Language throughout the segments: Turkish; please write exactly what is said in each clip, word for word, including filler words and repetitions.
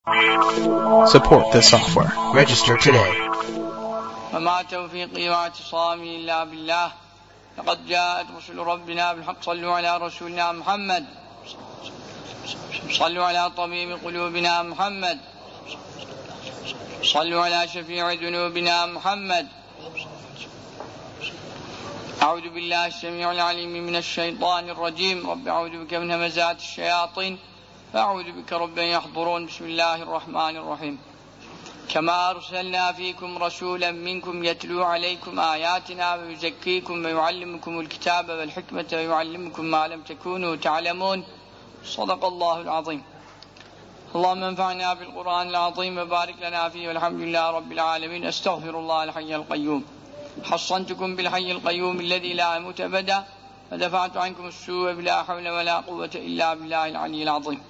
Support this software. Register today. وما توفيقي واعتصامي إلا بالله. لقد جاءت رسل ربنا بالحق. صلوا على رسولنا محمد. صلوا على طبيب قلوبنا محمد. صلوا على شفيع ذنوبنا محمد. أعوذ بالله السميع العليم من الشيطان الرجيم. رب أعوذ بك من همزات الشياطين فأعوذ بك رب أن يحضرون. بسم الله الرحمن الرحيم. كما أرسلنا فيكم رسولا منكم يتلو عليكم آياتنا ويزكيكم ويعلمكم الكتاب والحكمة ويعلمكم ما لم تكونوا تعلمون. صدق الله العظيم. اللهم انفعنا بالقرآن العظيم وبارك لنا فيه والحمد لله رب العالمين. استغفر الله الحي القيوم. حصنتكم بالحي القيوم الذي لا يموت أبدا ودفعت عنكم السوء بلا حول ولا قوة إلا بالله العلي العظيم.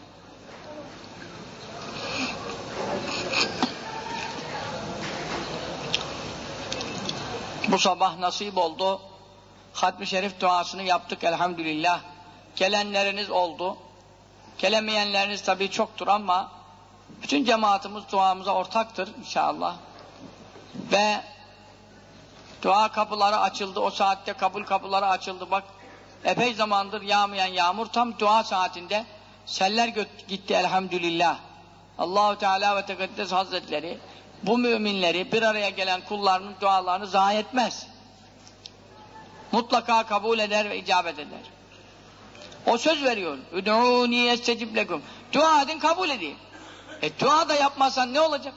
Bu sabah nasip oldu. Hatmi Şerif duasını yaptık elhamdülillah. Gelenleriniz oldu. Gelemeyenleriniz tabii çoktur ama bütün cemaatimiz duamıza ortaktır inşallah. Ve dua kapıları açıldı. O saatte kabul kapıları açıldı. Bak epey zamandır yağmayan yağmur tam dua saatinde seller gitti elhamdülillah. Allahu Teala ve Tekaddes Hazretleri bu müminleri bir araya gelen kullarının dualarını zayi etmez. Mutlaka kabul eder ve icabet eder. O söz veriyor. Ud'ûni estecib lekum. Dua edin kabul edeyim. E dua da yapmazsan ne olacak?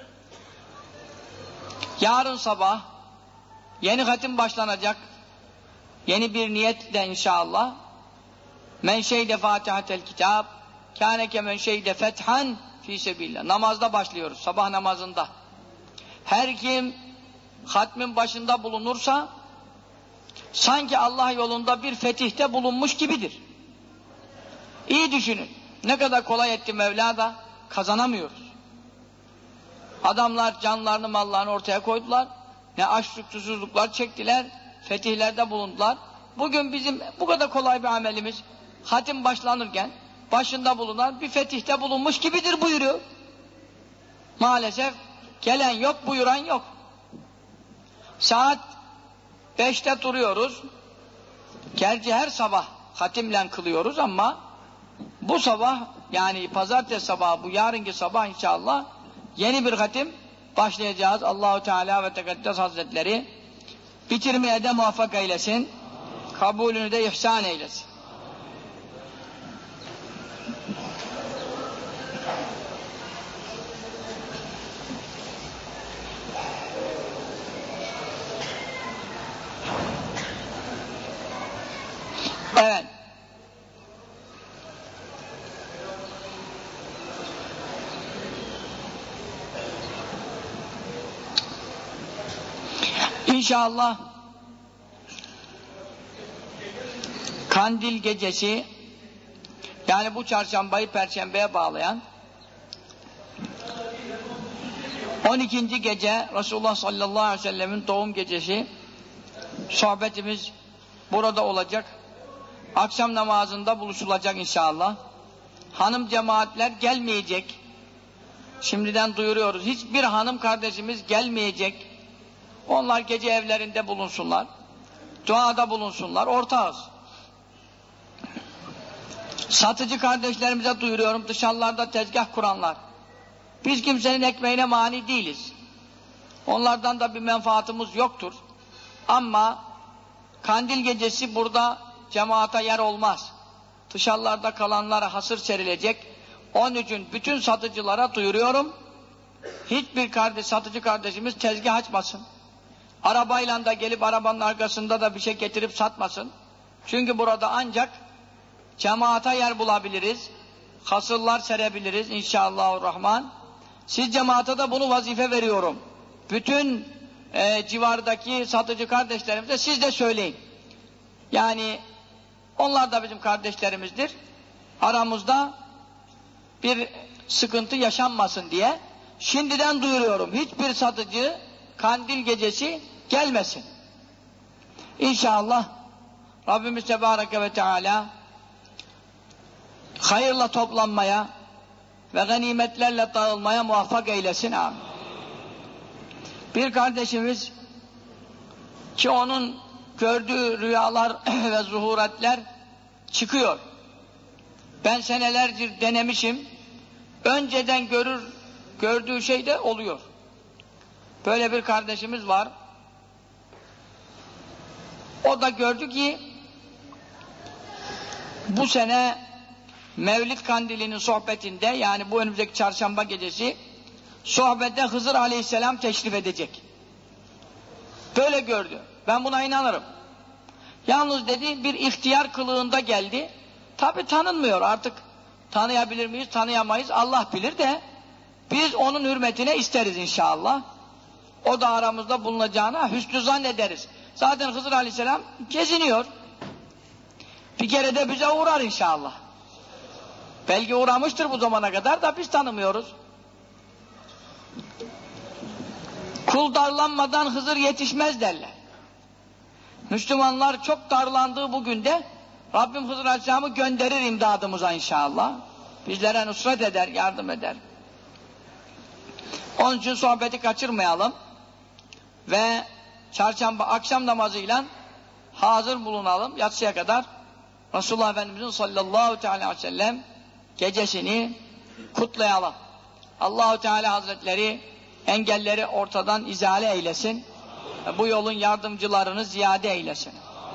Yarın sabah yeni hatim başlanacak. Yeni bir niyetle inşallah. Men şeyde Fatihatel Kitab kâne kemen şeyde fethan fî sebillah. Namazda başlıyoruz. Sabah namazında. Her kim hatmin başında bulunursa sanki Allah yolunda bir fetihte bulunmuş gibidir. İyi düşünün. Ne kadar kolay etti Mevla da kazanamıyoruz. Adamlar canlarını mallarını ortaya koydular. Ne açlık susuzluklar çektiler. Fetihlerde bulundular. Bugün bizim bu kadar kolay bir amelimiz hatim başlanırken başında bulunan bir fetihte bulunmuş gibidir buyuruyor. Maalesef gelen yok, buyuran yok. Saat beşte duruyoruz. Gerçi her sabah hatimle kılıyoruz ama bu sabah yani pazartesi sabahı bu yarınki sabah inşallah yeni bir hatim başlayacağız. Allahu Teala ve Tekaddes Hazretleri bitirmeye de muvaffak eylesin. Kabulünü de ihsan eylesin. Evet. İnşallah Kandil gecesi yani bu çarşambayı perşembeye bağlayan on ikinci gece Resulullah sallallahu aleyhi ve sellemin doğum gecesi sohbetimiz burada olacak. Akşam namazında buluşulacak inşallah. Hanım cemaatler gelmeyecek. Şimdiden duyuruyoruz. Hiçbir hanım kardeşimiz gelmeyecek. Onlar gece evlerinde bulunsunlar. Duada bulunsunlar. Ortağız. Satıcı kardeşlerimize duyuruyorum. Dışarılarda tezgah kuranlar. Biz kimsenin ekmeğine mani değiliz. Onlardan da bir menfaatımız yoktur. Ama Kandil gecesi burada cemaata yer olmaz. Dışarılarda kalanlara hasır serilecek. Onun için bütün satıcılara duyuruyorum. Hiçbir kardeş, satıcı kardeşimiz tezgah açmasın. Arabayla da gelip arabanın arkasında da bir şey getirip satmasın. Çünkü burada ancak cemaata yer bulabiliriz. Hasırlar serebiliriz inşallahurrahman. Siz cemaate de bunu vazife veriyorum. Bütün e, civardaki satıcı kardeşlerimize siz de söyleyin. Yani onlar da bizim kardeşlerimizdir. Aramızda bir sıkıntı yaşanmasın diye şimdiden duyuruyorum. Hiçbir satıcı Kandil gecesi gelmesin. İnşallah Rabbimiz Tebareke ve Teala hayırla toplanmaya, ve ganimetlerle dağılmaya muvaffak eylesin. Amin. Bir kardeşimiz ki onun gördüğü rüyalar ve zuhuratler çıkıyor. Ben senelerdir denemişim. Önceden görür, gördüğü şey de oluyor. Böyle bir kardeşimiz var. O da gördü ki bu sene Mevlid Kandili'nin sohbetinde, yani bu önümüzdeki çarşamba gecesi sohbette Hızır Aleyhisselam teşrif edecek. Böyle gördü. Ben buna inanırım. Yalnız dedi bir ihtiyar kılığında geldi. Tabi tanınmıyor artık. Tanıyabilir miyiz, tanıyamayız. Allah bilir de biz onun hürmetine isteriz inşallah. O da aramızda bulunacağına hüsnü zannederiz. Zaten Hızır Aleyhisselam geziniyor. Bir kere de bize uğrar inşallah. Belki uğramıştır bu zamana kadar da biz tanımıyoruz. Kul darlanmadan Hızır yetişmez derler. Müslümanlar çok darlandığı bugün de Rabbim Hızır Aleyhisselam'ı gönderir imdadımıza inşallah. Bizlere nusret eder, yardım eder. Onun için sohbeti kaçırmayalım. Ve çarşamba akşam namazıyla hazır bulunalım. Yatsıya kadar Resulullah Efendimiz'in sallallahu aleyhi ve sellem gecesini kutlayalım. Allahu Teala Hazretleri engelleri ortadan izale eylesin. Bu yolun yardımcılarını ziyade eylesin.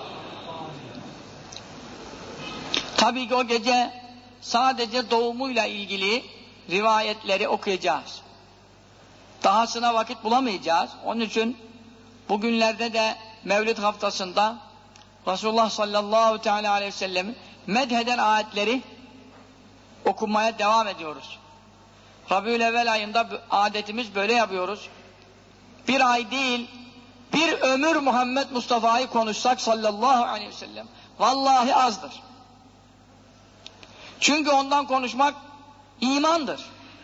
Tabii ki o gece sadece doğumuyla ilgili rivayetleri okuyacağız. Dahasına vakit bulamayacağız. Onun için bugünlerde de Mevlid haftasında Resulullah sallallahu teala aleyhi ve sellem'in medheden ayetleri okumaya devam ediyoruz. Rabiülevvel ayında adetimiz böyle yapıyoruz. Bir ay değil, bir ömür Muhammed Mustafa'yı konuşsak sallallahu aleyhi ve sellem vallahi azdır. Çünkü ondan konuşmak imandır.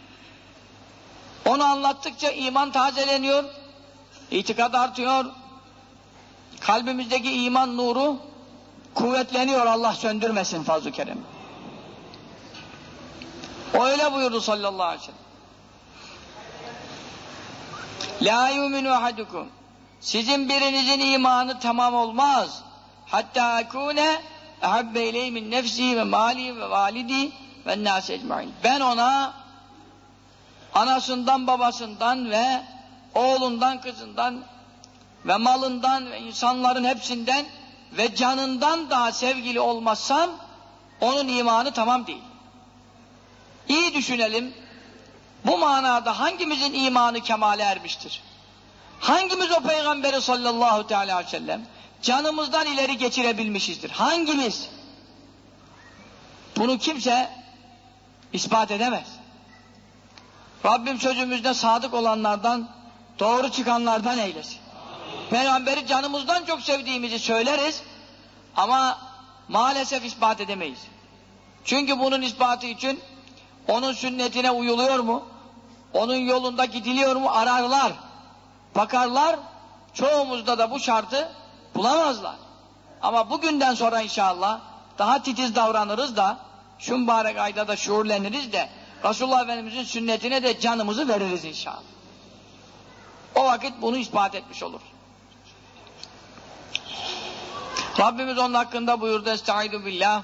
Onu anlattıkça iman tazeleniyor, itikad artıyor, kalbimizdeki iman nuru kuvvetleniyor, Allah söndürmesin fazl-ı kerem. O öyle buyurdu sallallahu aleyhi ve sellem. La yuminu ahadukum, sizin birinizin imanı tamam olmaz. Hatta akune ahabbe ileyhi min nefsi ve mali ve validi ve nâs ecmaîn. Ben ona anasından, babasından ve oğlundan, kızından ve malından ve insanların hepsinden ve canından daha sevgili olmazsam onun imanı tamam değil. İyi düşünelim. Bu manada hangimizin imanı kemale ermiştir? Hangimiz o Peygamberi sallallahu teala aleyhi ve sellem canımızdan ileri geçirebilmişizdir? Hangimiz? Bunu kimse ispat edemez. Rabbim sözümüzde sadık olanlardan, doğru çıkanlardan eylesin. Peygamberi canımızdan çok sevdiğimizi söyleriz ama maalesef ispat edemeyiz. Çünkü bunun ispatı için onun sünnetine uyuluyor mu? Onun yolunda gidiliyor mu? Ararlar, bakarlar. Çoğumuzda da bu şartı bulamazlar. Ama bugünden sonra inşallah daha titiz davranırız da şu mübarek ayda da şuurleniriz de Resulullah Efendimiz'in sünnetine de canımızı veririz inşallah. O vakit bunu ispat etmiş olur. Rabbimiz onun hakkında buyurdu. Estaizu billah.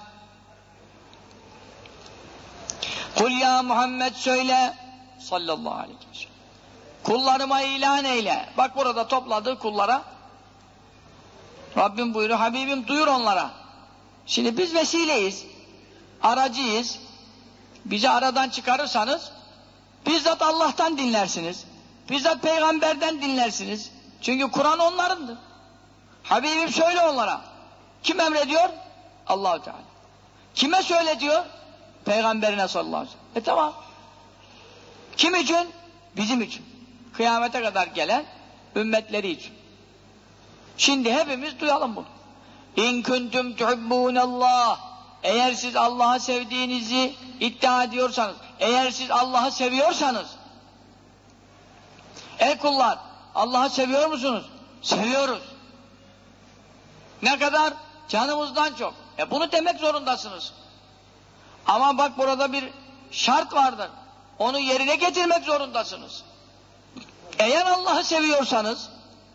Kul ya Muhammed söyle sallallahu aleyhi ve sellem. Kullarıma ilan eyle. Bak burada topladığı kullara Rabbim buyuruyor. Habibim duyur onlara. Şimdi biz vesileyiz. Aracıyız. Bizi aradan çıkarırsanız bizzat Allah'tan dinlersiniz. Bizzat peygamberden dinlersiniz. Çünkü Kur'an onlarındır. Habibim söyle onlara. Kim emrediyor? Allah-u Teala. Kime söyle diyor? Peygamberine sallallahu aleyhi ve sellem. E tamam. Kim için? Bizim için. Kıyamete kadar gelen ümmetleri için. Şimdi hepimiz duyalım bunu. İn kuntum tuhibbunallah. Eğer siz Allah'ı sevdiğinizi iddia ediyorsanız, eğer siz Allah'ı seviyorsanız, ey kullar, Allah'ı seviyor musunuz? Seviyoruz. Ne kadar? Canımızdan çok. E bunu demek zorundasınız. Ama bak burada bir şart vardır. onu yerine getirmek zorundasınız. Eğer Allah'ı seviyorsanız,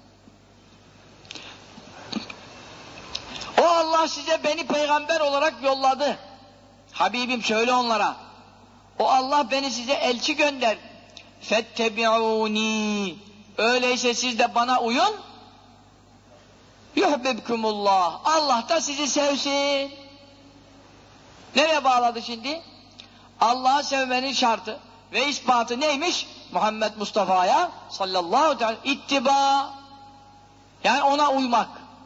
o Allah size beni peygamber olarak yolladı. Habibim söyle onlara. O Allah beni size elçi gönder. Fettebi'uni. Öyleyse siz de bana uyun. Yuhbibkumullah. Allah da sizi sevsin. Nereye bağladı şimdi? Allah'ı sevmenin şartı ve ispatı neymiş? Muhammed Mustafa'ya sallallahu aleyhi ve sellem ittiba. Yani ona uymak.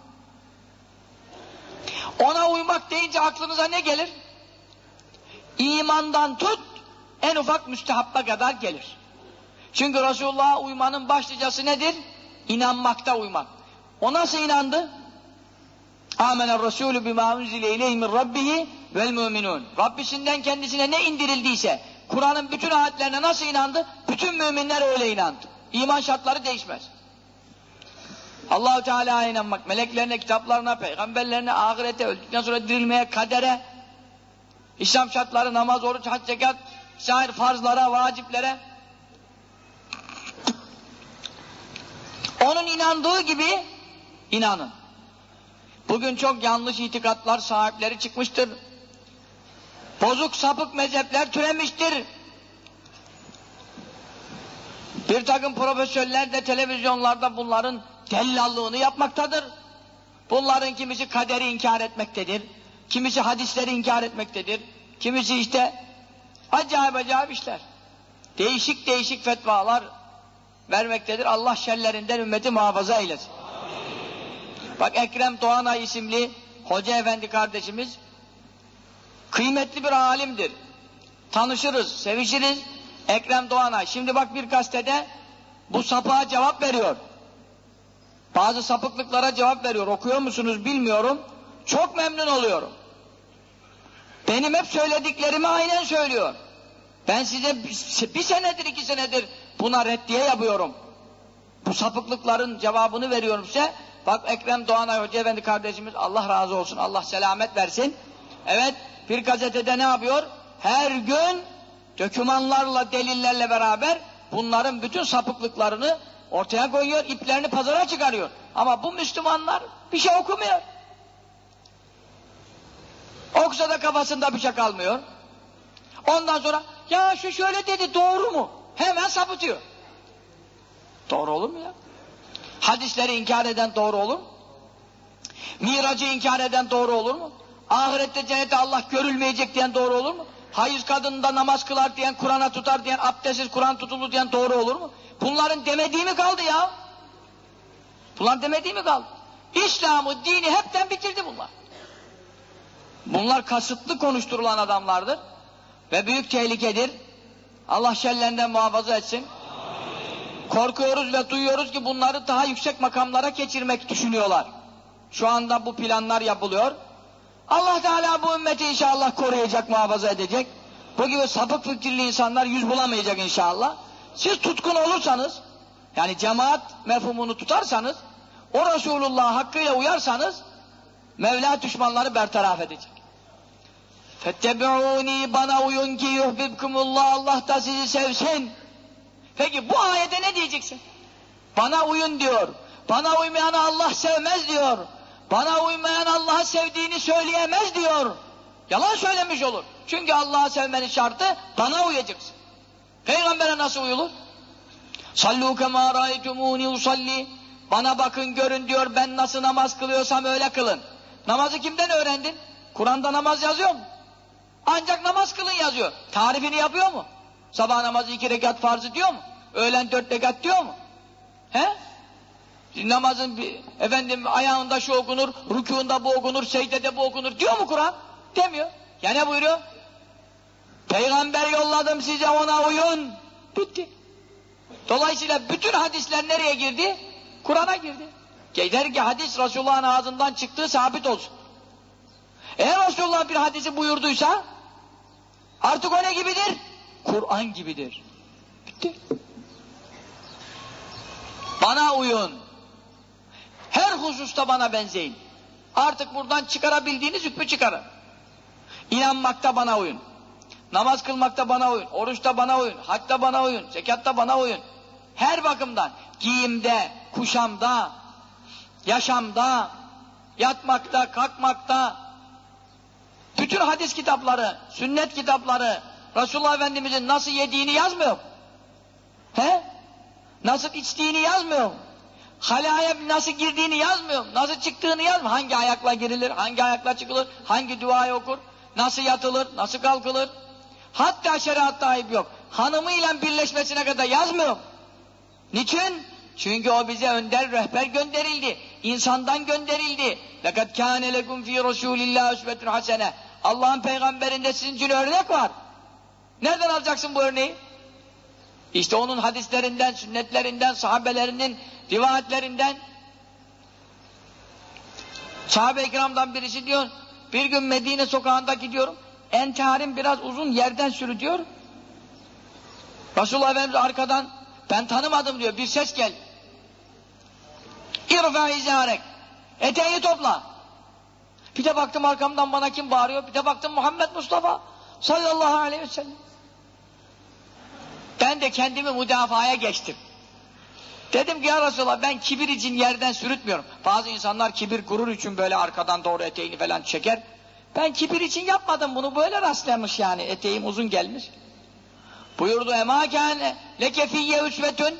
Ona uymak deyince aklınıza ne gelir? İmandan tut, en ufak müstehappa kadar gelir. Çünkü Resulullah'a uymanın başlıcası nedir? İnanmakta uymak. O nasıl inandı? Âmener Resûlü bimâ unzile ileyhi min rabbihi vel müminun. Rabbisinden kendisine ne indirildiyse, Kur'an'ın bütün ayetlerine nasıl inandı? Bütün müminler öyle inandı. İman şartları değişmez. Allah-u Teala'ya inanmak, meleklerine, kitaplarına, peygamberlerine, ahirete, öldükten sonra dirilmeye, kadere, İslam şartları, namaz, oruç, hac, zekat, sair farzlara, vaciplere, onun inandığı gibi inanın. Bugün çok yanlış itikatlar sahipleri çıkmıştır. Bozuk sapık mezhepler türemiştir. Bir takım profesörler de televizyonlarda bunların dellallığını yapmaktadır. Bunların kimisi kaderi inkar etmektedir. Kimisi hadisleri inkar etmektedir. Kimisi işte acayip acayip işler. Değişik değişik fetvalar vermektedir. Allah şerlerinden ümmeti muhafaza eylesin. Bak Ekrem Doğanay isimli hoca efendi kardeşimiz kıymetli bir alimdir. Tanışırız, sevişiriz. Ekrem Doğanay. Şimdi bak bir gazetede bu sapığa cevap veriyor. Bazı sapıklıklara cevap veriyor. Okuyor musunuz bilmiyorum. Çok memnun oluyorum. Benim hep söylediklerimi aynen söylüyor. Ben size bir senedir, iki senedir buna reddiye yapıyorum. Bu sapıklıkların cevabını veriyorum size. Bak Ekrem Doğanay Hoca Efendi kardeşimiz, Allah razı olsun, Allah selamet versin. Evet, bir gazetede ne yapıyor? Her gün dokümanlarla, delillerle beraber bunların bütün sapıklıklarını ortaya koyuyor, iplerini pazara çıkarıyor. Ama bu Müslümanlar bir şey okumuyor. Okusa da kafasında bir şey kalmıyor. Ondan sonra ya şu şöyle dedi, doğru mu? Hemen sapıtıyor. Doğru olur mu ya? Hadisleri inkar eden doğru olur mu? Miracı inkar eden doğru olur mu? Ahirette cennette Allah görülmeyecek diyen doğru olur mu? Hayız kadınında namaz kılar diyen, Kur'an'a tutar diyen, abdestsiz Kur'an tutulur diyen doğru olur mu? Bunların demediği mi kaldı ya? Bunların demediği mi kaldı? İslam'ı, dini hepten bitirdi bunlar. Bunlar kasıtlı konuşturulan adamlardır. Ve büyük tehlikedir. Allah şerlerinden muhafaza etsin. Korkuyoruz ve duyuyoruz ki bunları daha yüksek makamlara geçirmek düşünüyorlar. Şu anda bu planlar yapılıyor. Allah Teala bu ümmeti inşallah koruyacak, muhafaza edecek. Bu gibi sapık fikirli insanlar yüz bulamayacak inşallah. Siz tutkun olursanız, yani cemaat mefhumunu tutarsanız, o Resulullah'a hakkıyla uyarsanız, Mevla düşmanları bertaraf edecek. Fettebi'uni, bana uyun ki yuhbibkumullah, Allah da sizi sevsin. Peki bu ayete ne diyeceksin? Bana uyun diyor. Bana uymayanı Allah sevmez diyor. Bana uymayan Allah'ı sevdiğini söyleyemez diyor. Yalan söylemiş olur. Çünkü Allah'ı sevmenin şartı bana uyacaksın. Peygamber'e nasıl uyulur? Sallu kema ra'aytumuni usalli. Bana bakın görün diyor, ben nasıl namaz kılıyorsam öyle kılın. Namazı kimden öğrendin? Kur'an'da namaz yazıyor mu? Ancak namaz kılın yazıyor. Tarifini yapıyor mu? Sabah namazı iki rekat farzı diyor mu? Öğlen dört rekat diyor mu? He? Namazın bir, efendim ayağında şu okunur, rükûunda bu okunur, secdede bu okunur diyor mu Kur'an? Demiyor. Ya ne buyuruyor? Peygamber yolladım size, ona uyun. Bitti. Dolayısıyla bütün hadisler nereye girdi? Kur'an'a girdi. Der ki hadis Resulullah'ın ağzından çıktığı sabit olsun. Eğer Resulullah bir hadisi buyurduysa artık o ne gibidir? Kur'an gibidir. Bitti. Bana uyun. Her hususta bana benzeyin. Artık buradan çıkarabildiğiniz hükmü çıkarın. İnanmakta bana uyun. Namaz kılmakta bana uyun, oruçta bana uyun, hatta bana uyun, zekatta bana uyun. Her bakımdan, giyimde, kuşamda, yaşamda, yatmakta, kalkmakta, bütün hadis kitapları, sünnet kitapları, Resulullah Efendimiz'in nasıl yediğini yazmıyor. He? Nasıl içtiğini yazmıyor. Halaya nasıl girdiğini yazmıyor. Nasıl çıktığını yazmıyor. Hangi ayakla girilir, hangi ayakla çıkılır, hangi duayı okur, nasıl yatılır, nasıl kalkılır. Hatta şeriatta ayıp yok. Hanımıyla birleşmesine kadar yazmıyor. Niçin? Çünkü o bize önder, rehber gönderildi. İnsandan gönderildi. لَقَدْ كَانَ لَكُمْ ف۪ي رَسُولِ اللّٰهِ اُسْوَةٌ حَسَنَةٌ Allah'ın peygamberinde sizin için örnek var. Nereden alacaksın bu örneği? İşte onun hadislerinden, sünnetlerinden, sahabelerinin rivayetlerinden. Sahabe-i kiramdan birisi diyor, bir gün Medine sokağında gidiyorum, entarim biraz uzun yerden sürütüyor. Resulullah Efendimiz arkadan, ben tanımadım diyor, bir ses geldi. İrfa izarek, eteğini topla. Bir de baktım arkamdan bana kim bağırıyor, bir de baktım Muhammed Mustafa sallallahu aleyhi ve sellem. Ben de kendimi müdafaya geçtim. Dedim ki ya Resulallah ben kibir için yerden sürütmüyorum. Bazı insanlar kibir gurur için böyle arkadan doğru eteğini falan çeker. Ben kibir için yapmadım bunu, böyle rastlamış yani, eteğim uzun gelmiş. Buyurdu emâ kâne lekefiyye üsvetün.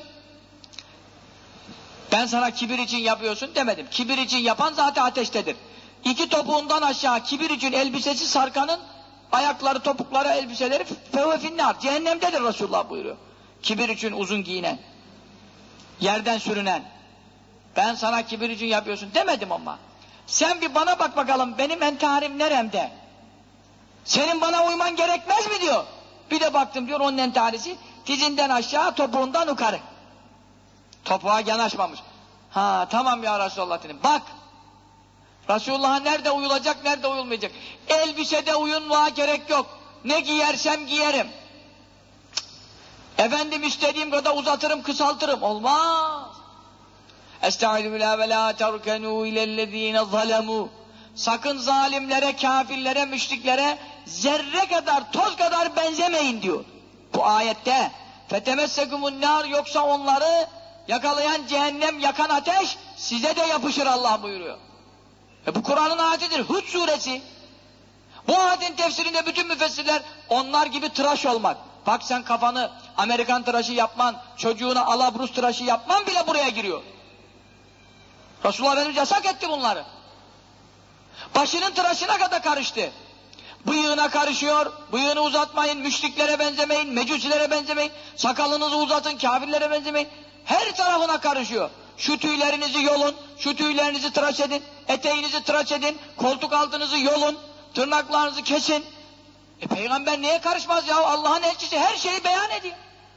Ben sana kibir için yapıyorsun demedim. Kibir için yapan zaten ateştedir. İki topuğundan aşağı kibir için elbisesi sarkanın ayakları, topukları, elbiseleri fevve finnâr. Cehennemdedir Resulullah buyuruyor. Kibir için uzun giyinen, yerden sürünen. Ben sana kibir için yapıyorsun demedim ama. Sen bir bana bak bakalım, benim entarim neremde? Senin bana uyman gerekmez mi diyor. Bir de baktım diyor, onun entarisi dizinden aşağı, topuğundan yukarı. Topuğa yanaşmamış. Ha tamam ya Resulullah dedim. Bak, Resulullah'a nerede uyulacak, nerede uyulmayacak. Elbisede uyunmaya gerek yok. Ne giyersem giyerim. Cık. Efendim istediğim kadar uzatırım, kısaltırım. Olmaz. Estaizu billah ve la terkenû ilellezîne zalemû. Sakın zalimlere, kafirlere, müşriklere zerre kadar, toz kadar benzemeyin diyor. Bu ayette. Fetemessekumun nar, yoksa onları yakalayan cehennem, yakan ateş size de yapışır Allah buyuruyor. E bu Kur'an'ın ayetidir. Hud suresi. Bu ayetin tefsirinde bütün müfessirler onlar gibi tıraş olmak. Bak sen kafanı Amerikan tıraşı yapman, çocuğuna Alabrus tıraşı yapman bile buraya giriyor. Resulullah Efendimiz yasak etti bunları. Başının tıraşına kadar karıştı. Bıyığına karışıyor, bıyığını uzatmayın, müşriklere benzemeyin, mecusilere benzemeyin, sakalınızı uzatın, kafirlere benzemeyin. Her tarafına karışıyor. Şu tüylerinizi yolun, şu tüylerinizi tıraş edin, eteğinizi tıraş edin, koltuk altınızı yolun, tırnaklarınızı kesin. E peygamber niye karışmaz ya? Allah'ın elçisi her şeyi beyan ediyor.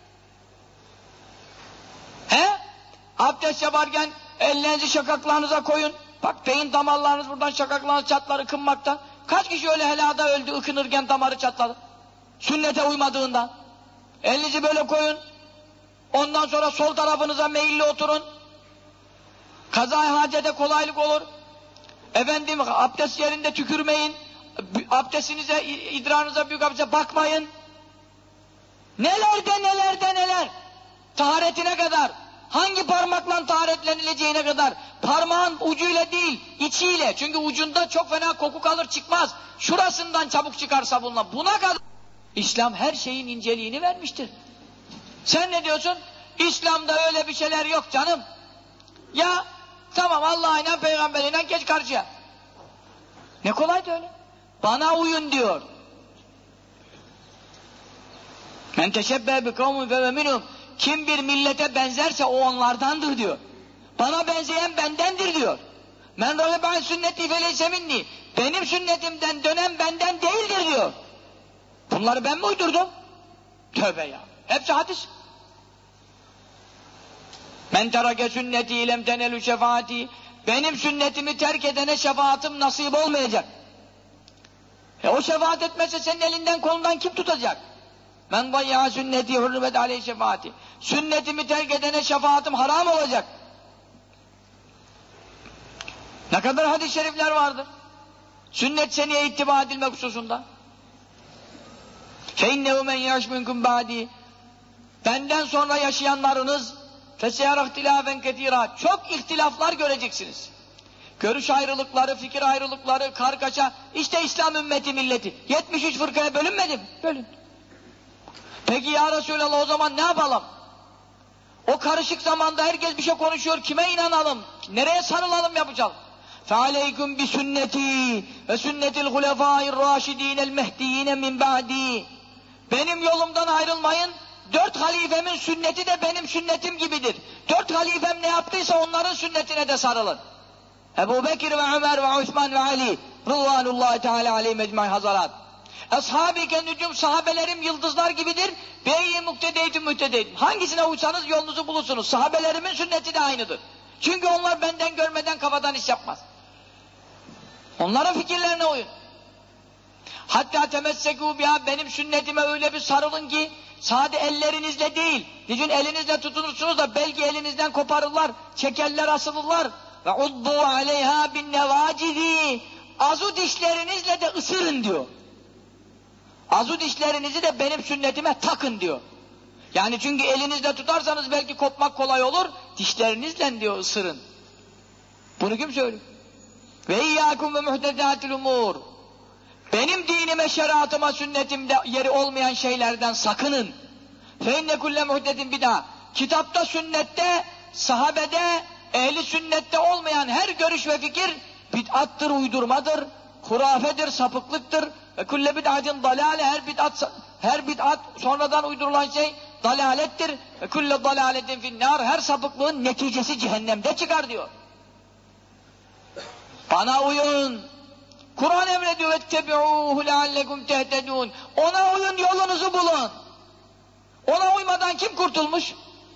He? Abdest yaparken ellerinizi şakaklarınıza koyun. Bak beyin damarlarınız buradan, şakaklarınız çatlar ıkınmaktan. Kaç kişi öyle helada öldü ıkınırken damarı çatladı? Sünnete uymadığından. Elinizi böyle koyun. Ondan sonra sol tarafınıza meyilli oturun. Kaza-i hacete kolaylık olur. Efendim abdest yerinde tükürmeyin. Abdestinize, idrarınıza, büyük abdeste bakmayın. Nelerde nelerde neler. Taharetine kadar. Hangi parmakla taharetlenileceğine kadar. Parmağın ucuyla değil, içiyle. Çünkü ucunda çok fena koku kalır, çıkmaz. Şurasından çabuk çıkar sabunla. Buna kadar İslam her şeyin inceliğini vermiştir. Sen ne diyorsun? İslam'da öyle bir şeyler yok canım. Ya tamam, Allah'ıyla peygamberiyle geç karşıya. Ne kolay da öyle. Bana uyun diyor. Men teşebbe bi kavmin fe minhum. Kim bir millete benzerse o onlardandır diyor. Bana benzeyen bendendir diyor. Men ragibe an sünneti feleyse minni. Benim sünnetimden dönen benden değildir diyor. Bunları ben mi uydurdum? Tövbe ya. Hepsi hadis. Men terake sünneti lem tenelu şefaati. Benim sünnetimi terk edene şefaatim nasip olmayacak. E o şefaat etmezse senin elinden kolundan kim tutacak? Men dayya sünneti hurrimet aleyhi şefaati. Sünnetimi terk edene şefaatim haram olacak. Ne kadar hadis-i şerifler vardır. Sünnet seneye ittiba edilmek hususunda. فَاِنَّهُ مَنْ يَعْشْ مِنْكُمْ بَعْدِي Benden sonra yaşayanlarınız فَسَيَرَ اخْتِلَافًا كَثِيرًا Çok ihtilaflar göreceksiniz. Görüş ayrılıkları, fikir ayrılıkları, kargaşa. İşte İslam ümmeti milleti. yetmiş üç fırkaya bölünmedi mi? Bölün. Peki ya Resulallah o zaman ne yapalım? O karışık zamanda herkes bir şey konuşuyor. Kime inanalım? Nereye sarılalım yapacağım? فَعَلَيْكُمْ بِسُنَّتِي وَسُنَّةِ الْخُلَفَاءِ الرَّاشِد۪ينَ الْمَهْدِيِّينَ مِنْ بَعْد۪ي Benim yolumdan ayrılmayın. Dört halifemin sünneti de benim sünnetim gibidir. Dört halifem ne yaptıysa onların sünnetine de sarılın. Ebu Bekir ve Ömer ve Osman ve Ali Rıdvanullahi Teala aleyhi mecmu'in hazarat. Ashab-ı kendücüm sahabelerim yıldızlar gibidir. Bey-i muktedeytüm mühtedeytüm. Hangisine uysanız yolunuzu bulursunuz. Sahabelerimin sünneti de aynıdır. Çünkü onlar benden görmeden kafadan iş yapmaz. Onların fikirlerine uyun. Hatta temessekû biha benim sünnetime öyle bir sarılın ki sade ellerinizle değil. Dicin elinizle tutunursunuz da belki elinizden koparırlar, çekerler, asılırlar. Ve uddu aleyha bin nevacidi azu dişlerinizle de ısırın diyor. Azu dişlerinizi de benim sünnetime takın diyor. Yani çünkü elinizle tutarsanız belki kopmak kolay olur, dişlerinizle diyor ısırın. Bunu kim söylüyor? Ve iyyâkum ve muhdedâtil umûr. Benim dinime, şeriatıma, sünnetimde yeri olmayan şeylerden sakının. Fe inne kulle muhdedin bid'a. Kitapta, sünnette, sahabede, ehli sünnette olmayan her görüş ve fikir bid'attır, uydurmadır, hurafedir, sapıklıktır. Ve kulle bid'atin dalale, her bid'at her bid'at sonradan uydurulan şey dalalettir. Ve kulle dalaletin finnâr, her sapıklığın neticesi cehennemde çıkar diyor. Bana uyun. Kur'an emrediyor vettebi'ûhü leallekum tehtedûn. Ona uyun, yolunuzu bulun. Ona uymadan kim kurtulmuş?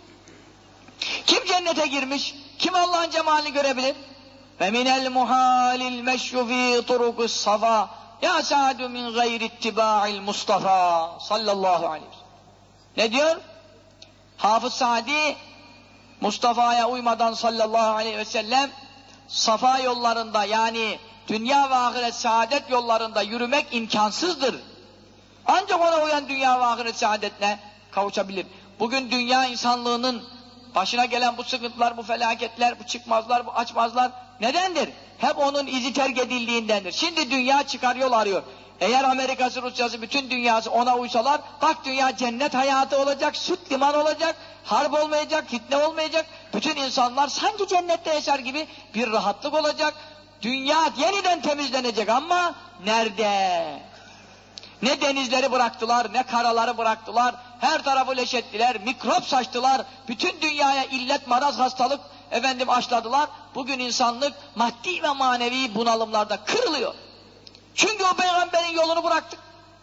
Kim cennete girmiş? Kim Allah'ın cemalini görebilir? Ve minel muhalil meşyu fî turukus safa ya sa'du min gayri ittibâ'il Mustafa sallallahu aleyhi ve sellem. Ne diyor? Hafız Sa'di Mustafa'ya uymadan sallallahu aleyhi ve sellem safa yollarında yani dünya ve ahiret saadet yollarında yürümek imkansızdır. Ancak ona uyan dünya ve ahiret saadetine kavuşabilir. Bugün dünya insanlığının başına gelen bu sıkıntılar, bu felaketler, bu çıkmazlar, bu açmazlar nedendir? Hep onun izi terk edildiğindendir. Şimdi dünya çıkar yol arıyor. Eğer Amerika'sı, Rusya'sı, bütün dünyası ona uysalar, bak dünya cennet hayatı olacak, süt liman olacak, harp olmayacak, fitne olmayacak. Bütün insanlar sanki cennette yaşar gibi bir rahatlık olacak. Dünya yeniden temizlenecek ama nerede? Ne denizleri bıraktılar, ne karaları bıraktılar, her tarafı leş ettiler, mikrop saçtılar, bütün dünyaya illet, maraz, hastalık efendim aşladılar. Bugün insanlık maddi ve manevi bunalımlarda kırılıyor. Çünkü o peygamberin yolunu bıraktık.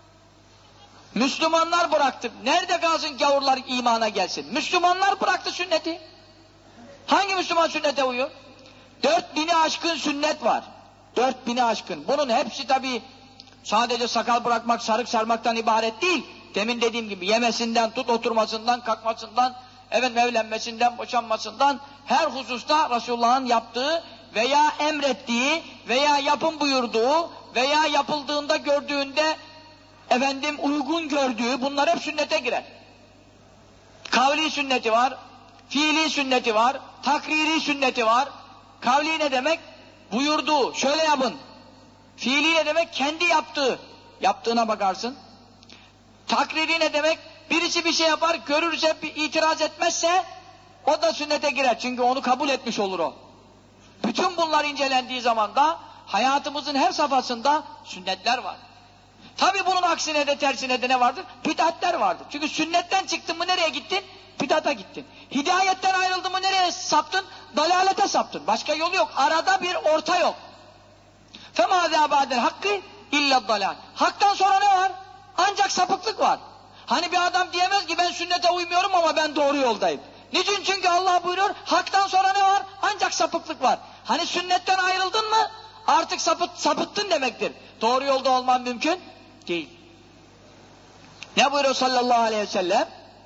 Müslümanlar bıraktık. Nerede kalsın gavurlar imana gelsin? Müslümanlar bıraktı sünneti. Hangi Müslüman sünnete uyuyor? Dört bini aşkın sünnet var. Dört bini aşkın. Bunun hepsi tabii sadece sakal bırakmak, sarık sarmaktan ibaret değil. Demin dediğim gibi yemesinden, tut oturmasından, kalkmasından, evet evlenmesinden, boşanmasından her hususta Resulullah'ın yaptığı veya emrettiği veya yapın buyurduğu veya yapıldığında gördüğünde efendim uygun gördüğü bunlar hep sünnete girer. Kavli sünneti var, fiili sünneti var, takriri sünneti var. Kavli ne demek? Buyurduğu, şöyle yapın. Fiili ne demek? Kendi yaptığı. Yaptığına bakarsın. Takriri ne demek? Birisi bir şey yapar, görürse, bir itiraz etmezse o da sünnete girer. Çünkü onu kabul etmiş olur o. Bütün bunlar incelendiği zaman da hayatımızın her safhasında sünnetler var. Tabi bunun aksine de tersine de ne vardır? Bid'atler vardır. Çünkü sünnetten çıktın mı nereye gittin? Bid'ata gittin. Hidayetten ayrıldın mı nereye saptın? Dalalete saptın. Başka yolu yok. Arada bir orta yok. فَمَاذَا بَعْدَ الْحَقِّ اِلَّا الضَّلَالِ Hak'tan sonra ne var? Ancak sapıklık var. Hani bir adam diyemez ki ben sünnete uymuyorum ama ben doğru yoldayım. Niçin? Çünkü Allah buyuruyor, haktan sonra ne var? Ancak sapıklık var. Hani sünnetten ayrıldın mı? Artık sapıt, sapıttın demektir. Doğru yolda olman mümkün değil. Ne buyuruyor sallallahu aleyhi ve sellem?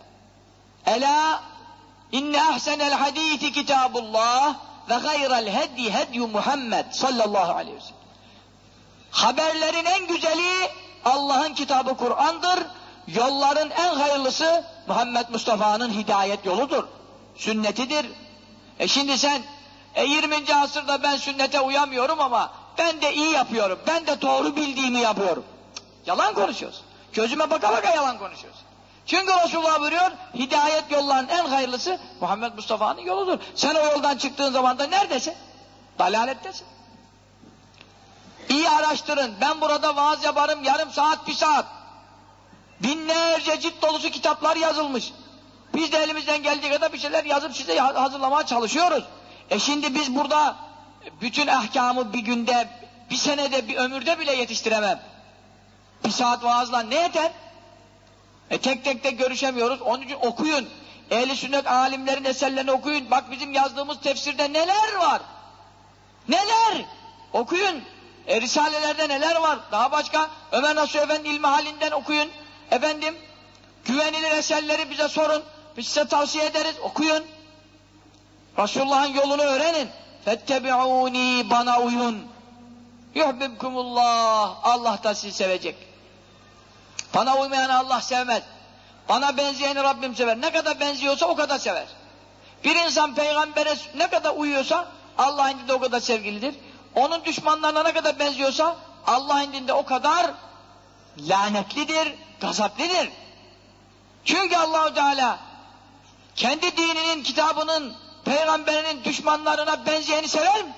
Ela inne ahsenel hadisi kitabullah ve gayrel hedi hedyu Muhammed sallallahu aleyhi ve sellem. Haberlerin en güzeli Allah'ın kitabı Kur'an'dır yolların en hayırlısı Muhammed Mustafa'nın hidayet yoludur. Sünnetidir. E şimdi sen e yirminci asırda ben sünnete uyamıyorum ama ben de iyi yapıyorum. Ben de doğru bildiğimi yapıyorum. Cık, yalan konuşuyorsun. Gözüme baka baka yalan konuşuyorsun. Çünkü Resulullah buyuruyor, hidayet yollarının en hayırlısı Muhammed Mustafa'nın yoludur. Sen o yoldan çıktığın zaman da neredesin? Dalalettesin. İyi araştırın. Ben burada vaaz yaparım yarım saat, bir saat. Binlerce cilt dolusu kitaplar yazılmış. Biz de elimizden geldiği kadar bir şeyler yazıp size hazırlamaya çalışıyoruz. E şimdi biz burada bütün ahkamı bir günde, bir senede, bir ömürde bile yetiştiremem. Bir saat vaazla ne yeter? E tek tek de görüşemiyoruz. Onun için okuyun. Ehl-i sünnet alimlerin eserlerini okuyun. Bak bizim yazdığımız tefsirde neler var? Neler? Okuyun. E, risalelerde neler var? Daha başka Ömer Nasuh Efendi ilmi halinden okuyun. Efendim, güvenilir eserleri bize sorun. Biz size tavsiye ederiz. Okuyun. Resulullah'ın yolunu öğrenin. Fettebi'uni, bana uyun. Yuhbibkumullah. Allah da sizi sevecek. Bana uymayanı Allah sevmez. Bana benzeyeni Rabbim sever. Ne kadar benziyorsa o kadar sever. Bir insan peygambere ne kadar uyuyorsa Allah'ın indinde o kadar sevgilidir. Onun düşmanlarına ne kadar benziyorsa Allah'ın indinde o kadar lanetlidir, gazaplidir. Çünkü Allah-u Teala kendi dininin, kitabının, peygamberinin düşmanlarına benzeyeni sever mi?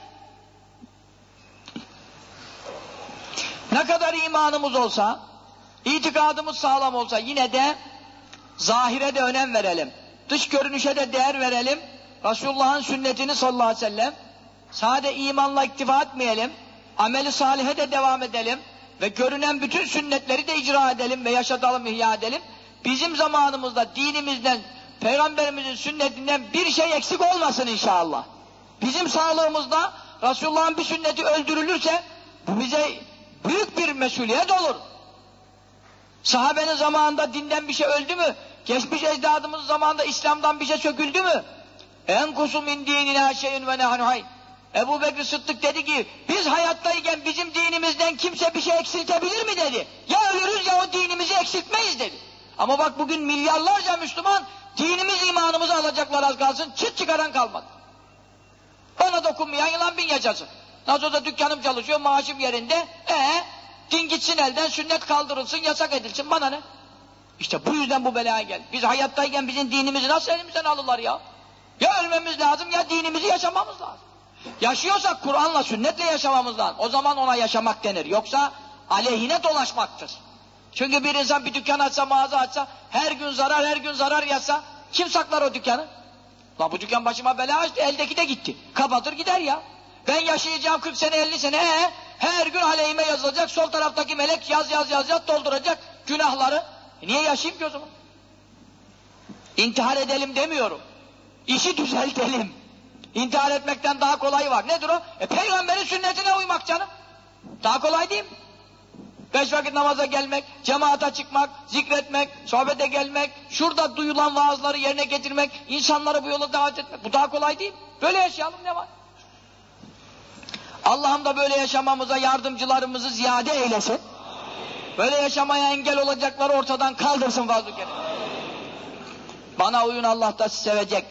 Ne kadar imanımız olsa, itikadımız sağlam olsa yine de zahire de önem verelim. Dış görünüşe de değer verelim. Resulullah'ın sünnetini sallallahu aleyhi ve sellem sade imanla iktifa etmeyelim. Ameli salihe de devam edelim. Ve görünen bütün sünnetleri de icra edelim ve yaşatalım, ihya edelim. Bizim zamanımızda dinimizden, peygamberimizin sünnetinden bir şey eksik olmasın inşallah. Bizim sağlığımızda Resulullah'ın bir sünneti öldürülürse bu bize büyük bir mesuliyet olur. Sahabenin zamanında dinden bir şey öldü mü? Geçmiş ecdadımız zamanında İslam'dan bir şey söküldü mü? En kusum min dinina şeyin ve nehanu hayy. Ebu Bekir Sıddık dedi ki, biz hayattayken bizim dinimizden kimse bir şey eksiltebilir mi dedi. Ya ölürüz ya o dinimizi eksiltmeyiz dedi. Ama bak bugün milyarlarca Müslüman dinimiz imanımızı alacaklar az kalsın, çıt çıkaran kalmadı. Bana dokunmayan yılan bin yaşasın. Nasıl olsa dükkanım çalışıyor, maaşım yerinde. Ee, din gitsin elden, sünnet kaldırılsın, yasak edilsin, bana ne? İşte bu yüzden bu belaya gel. Biz hayattayken bizim dinimizi nasıl elimizden alırlar ya? Ya ölmemiz lazım ya dinimizi yaşamamız lazım. Yaşıyorsak Kur'an'la, sünnetle yaşamamız lazım. O zaman ona yaşamak denir. Yoksa aleyhine dolaşmaktır. Çünkü bir insan bir dükkan açsa, mağaza açsa, her gün zarar, her gün zarar yazsa, kim saklar o dükkanı? Lan bu dükkan başıma bela açtı, eldeki de gitti. Kapatır gider ya. Ben yaşayacağım kırk sene, elli sene, ee, her gün aleyhime yazılacak, sol taraftaki melek yaz yaz yaz yaz dolduracak günahları. E niye yaşayayım ki o zaman? İntihar edelim demiyorum. İşi düzeltelim. İntihar etmekten daha kolayı var. Nedir o? E peygamberin sünnetine uymak canım. Daha kolay değil mi? Beş vakit namaza gelmek, cemaata çıkmak, zikretmek, sohbete gelmek, şurada duyulan vaazları yerine getirmek, insanları bu yola davet etmek. Bu daha kolay değil mi? Böyle yaşayalım, ne var? Allah'ım da böyle yaşamamıza yardımcılarımızı ziyade eylesin. Böyle yaşamaya engel olacakları ortadan kaldırsın fazla kere. Bana uyun, Allah da sizi sevecek.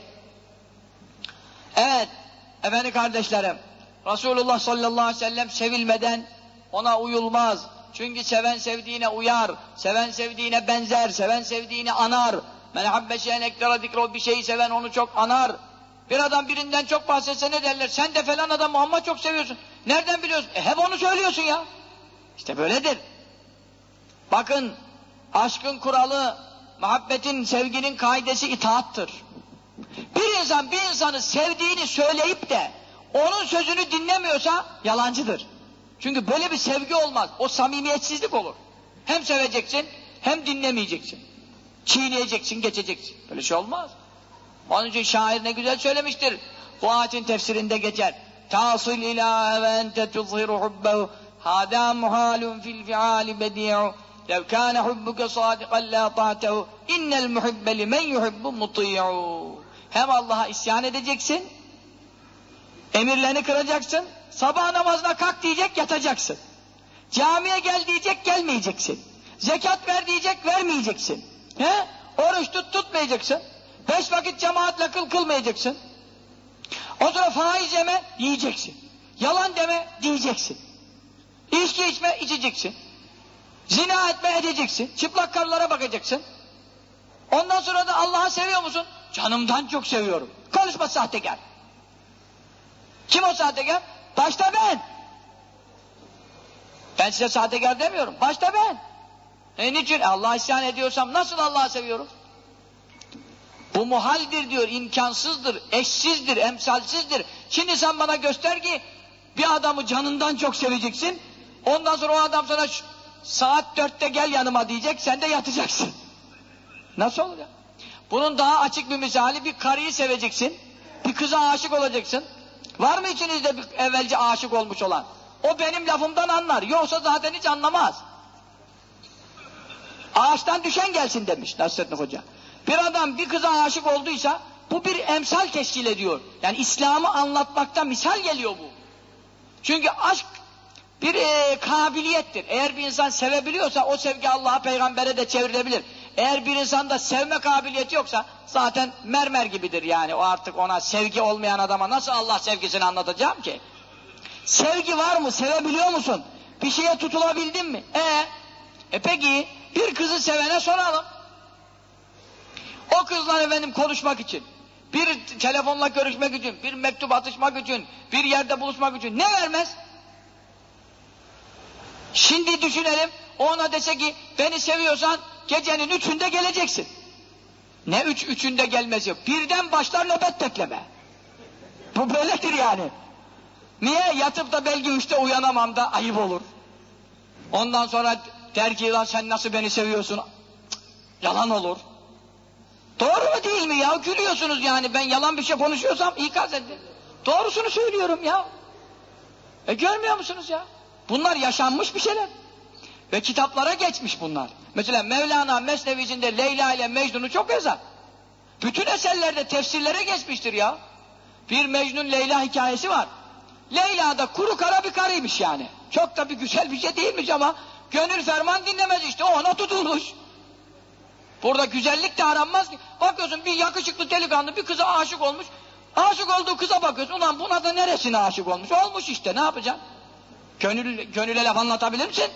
Evet, efendim kardeşlerim, Resulullah sallallahu aleyhi ve sellem sevilmeden ona uyulmaz. Çünkü seven sevdiğine uyar, seven sevdiğine benzer, seven sevdiğini anar. Men habbe şeyen eklera dikro, bir şeyi seven onu çok anar. Bir adam birinden çok bahsetse ne derler? Sen de falan adam Muhammed çok seviyorsun. Nereden biliyorsun? E hep onu söylüyorsun ya. İşte böyledir. Bakın, aşkın kuralı, muhabbetin, sevginin kaidesi itaattır. Bir insan bir insanı sevdiğini söyleyip de onun sözünü dinlemiyorsa yalancıdır. Çünkü böyle bir sevgi olmaz. O samimiyetsizlik olur. Hem seveceksin hem dinlemeyeceksin. Çiğneyeceksin, geçeceksin. Böyle şey olmaz. Onun için şair ne güzel söylemiştir. Bu ayetin tefsirinde geçer. Tasil ilahe ve ente tuzhiru hubbehu hâdâ muhâlun fil fi'âli bedi'u lev kâne hubbuke sâdikan lâ ta'tehu innel muhibbe limen yuhibbu muti'u. Hem Allah'a isyan edeceksin, emirlerini kıracaksın, sabah namazına kalk diyecek, yatacaksın. Camiye gel diyecek, gelmeyeceksin. Zekat ver diyecek, vermeyeceksin. He? Oruç tut, tutmayacaksın. Beş vakit cemaatle kıl, kılmayacaksın. O sonra faiz yeme, yiyeceksin. Yalan deme, diyeceksin. İçki içme, içeceksin. Zina etme, edeceksin. Çıplak karılara bakacaksın. Ondan sonra da Allah'ı seviyor musun? Canımdan çok seviyorum. Konuşma sahtekar. Kim o sahtekar? Başta ben. Ben size sahtekar demiyorum. Başta ben. E niçin? Allah'a isyan ediyorsam nasıl Allah'ı seviyorum? Bu muhaldir diyor, imkansızdır, eşsizdir, emsalsizdir. Şimdi sen bana göster ki bir adamı canından çok seveceksin. Ondan sonra o adam sana saat dörtte gel yanıma diyecek, sen de yatacaksın. Nasıl olur ya? Bunun daha açık bir misali, bir karıyı seveceksin, bir kıza aşık olacaksın. Var mı içinizde bir evvelce aşık olmuş olan? O benim lafımdan anlar, yoksa zaten hiç anlamaz. Ağaçtan düşen gelsin demiş Nasrettin Hoca. Bir adam bir kıza aşık olduysa, bu bir emsal teşkil ediyor. Yani İslam'ı anlatmakta misal geliyor bu. Çünkü aşk bir e, kabiliyettir. Eğer bir insan sevebiliyorsa, o sevgi Allah'a, peygambere de çevrilebilir. Eğer bir insanda sevme kabiliyeti yoksa, zaten mermer gibidir yani. O artık, ona sevgi olmayan adama nasıl Allah sevgisini anlatacağım ki? Sevgi var mı? Sevebiliyor musun? Bir şeye tutulabildin mi? E, e peki, bir kızı sevene soralım. O kızla efendim konuşmak için, bir telefonla görüşmek için, bir mektup atışmak için, bir yerde buluşmak için ne vermez? Şimdi düşünelim, o ona dese ki, beni seviyorsan gecenin üçünde geleceksin. Ne üç, üçünde gelmesi? Birden başlar nöbet bekleme. Bu böyledir yani. Niye? Yatıp da belki üçte uyanamam da ayıp olur. Ondan sonra der ki, lan sen nasıl beni seviyorsun? Cık, yalan olur. Doğru mu değil mi ya? Gülüyorsunuz yani, ben yalan bir şey konuşuyorsam ikaz edin. Doğrusunu söylüyorum ya. E görmüyor musunuz ya? Bunlar yaşanmış bir şeyler. Ve kitaplara geçmiş bunlar. Mesela Mevlana Mesnevisinde Leyla ile Mecnun'u çok yazar. Bütün eserlerde tefsirlere geçmiştir ya. Bir Mecnun Leyla hikayesi var. Leyla da kuru kara bir karıymış yani. Çok da bir güzel bir şey değilmiş ama gönül ferman dinlemez işte, o ona tutulmuş. Burada güzellik de aranmaz ki. Bakıyorsun bir yakışıklı delikanlı bir kıza aşık olmuş. Aşık olduğu kıza bakıyorsun. Ulan buna da neresine aşık olmuş? Olmuş işte, ne yapacaksın? Gönül, gönüle laf anlatabilir misin?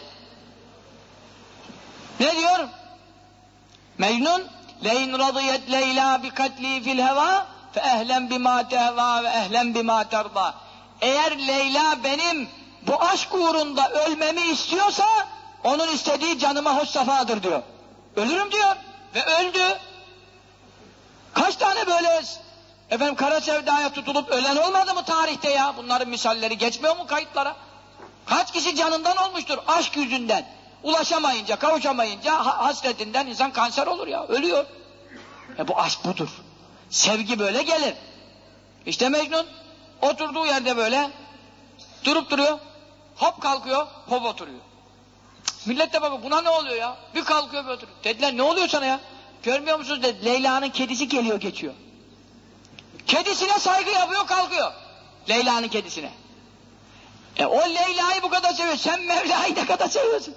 Ne diyor? Mecnun leyn radiyet Leyla bi katli fil heva fe ehlen bima tehva ve ehlen bima terda. Eğer Leyla benim bu aşk uğrunda ölmemi istiyorsa, onun istediği canıma hoş safadır diyor. Ölürüm diyor. Ve öldü. Kaç tane böyle efendim kara sevdaya tutulup ölen olmadı mı tarihte ya? Bunların misalleri geçmiyor mu kayıtlara? Kaç kişi canından olmuştur aşk yüzünden. Ulaşamayınca, kavuşamayınca hasretinden insan kanser olur ya, ölüyor. E bu aşk budur. Sevgi böyle gelir. İşte Mecnun oturduğu yerde böyle durup duruyor, hop kalkıyor, hop oturuyor. Millet de bakıyor, buna ne oluyor ya? Bir kalkıyor, bir oturuyor. Dediler, ne oluyor sana ya? Görmüyor musunuz dedi, Leyla'nın kedisi geliyor geçiyor. Kedisine saygı yapıyor, kalkıyor. Leyla'nın kedisine. E o Leyla'yı bu kadar seviyor, sen Mevla'yı ne kadar seviyorsun?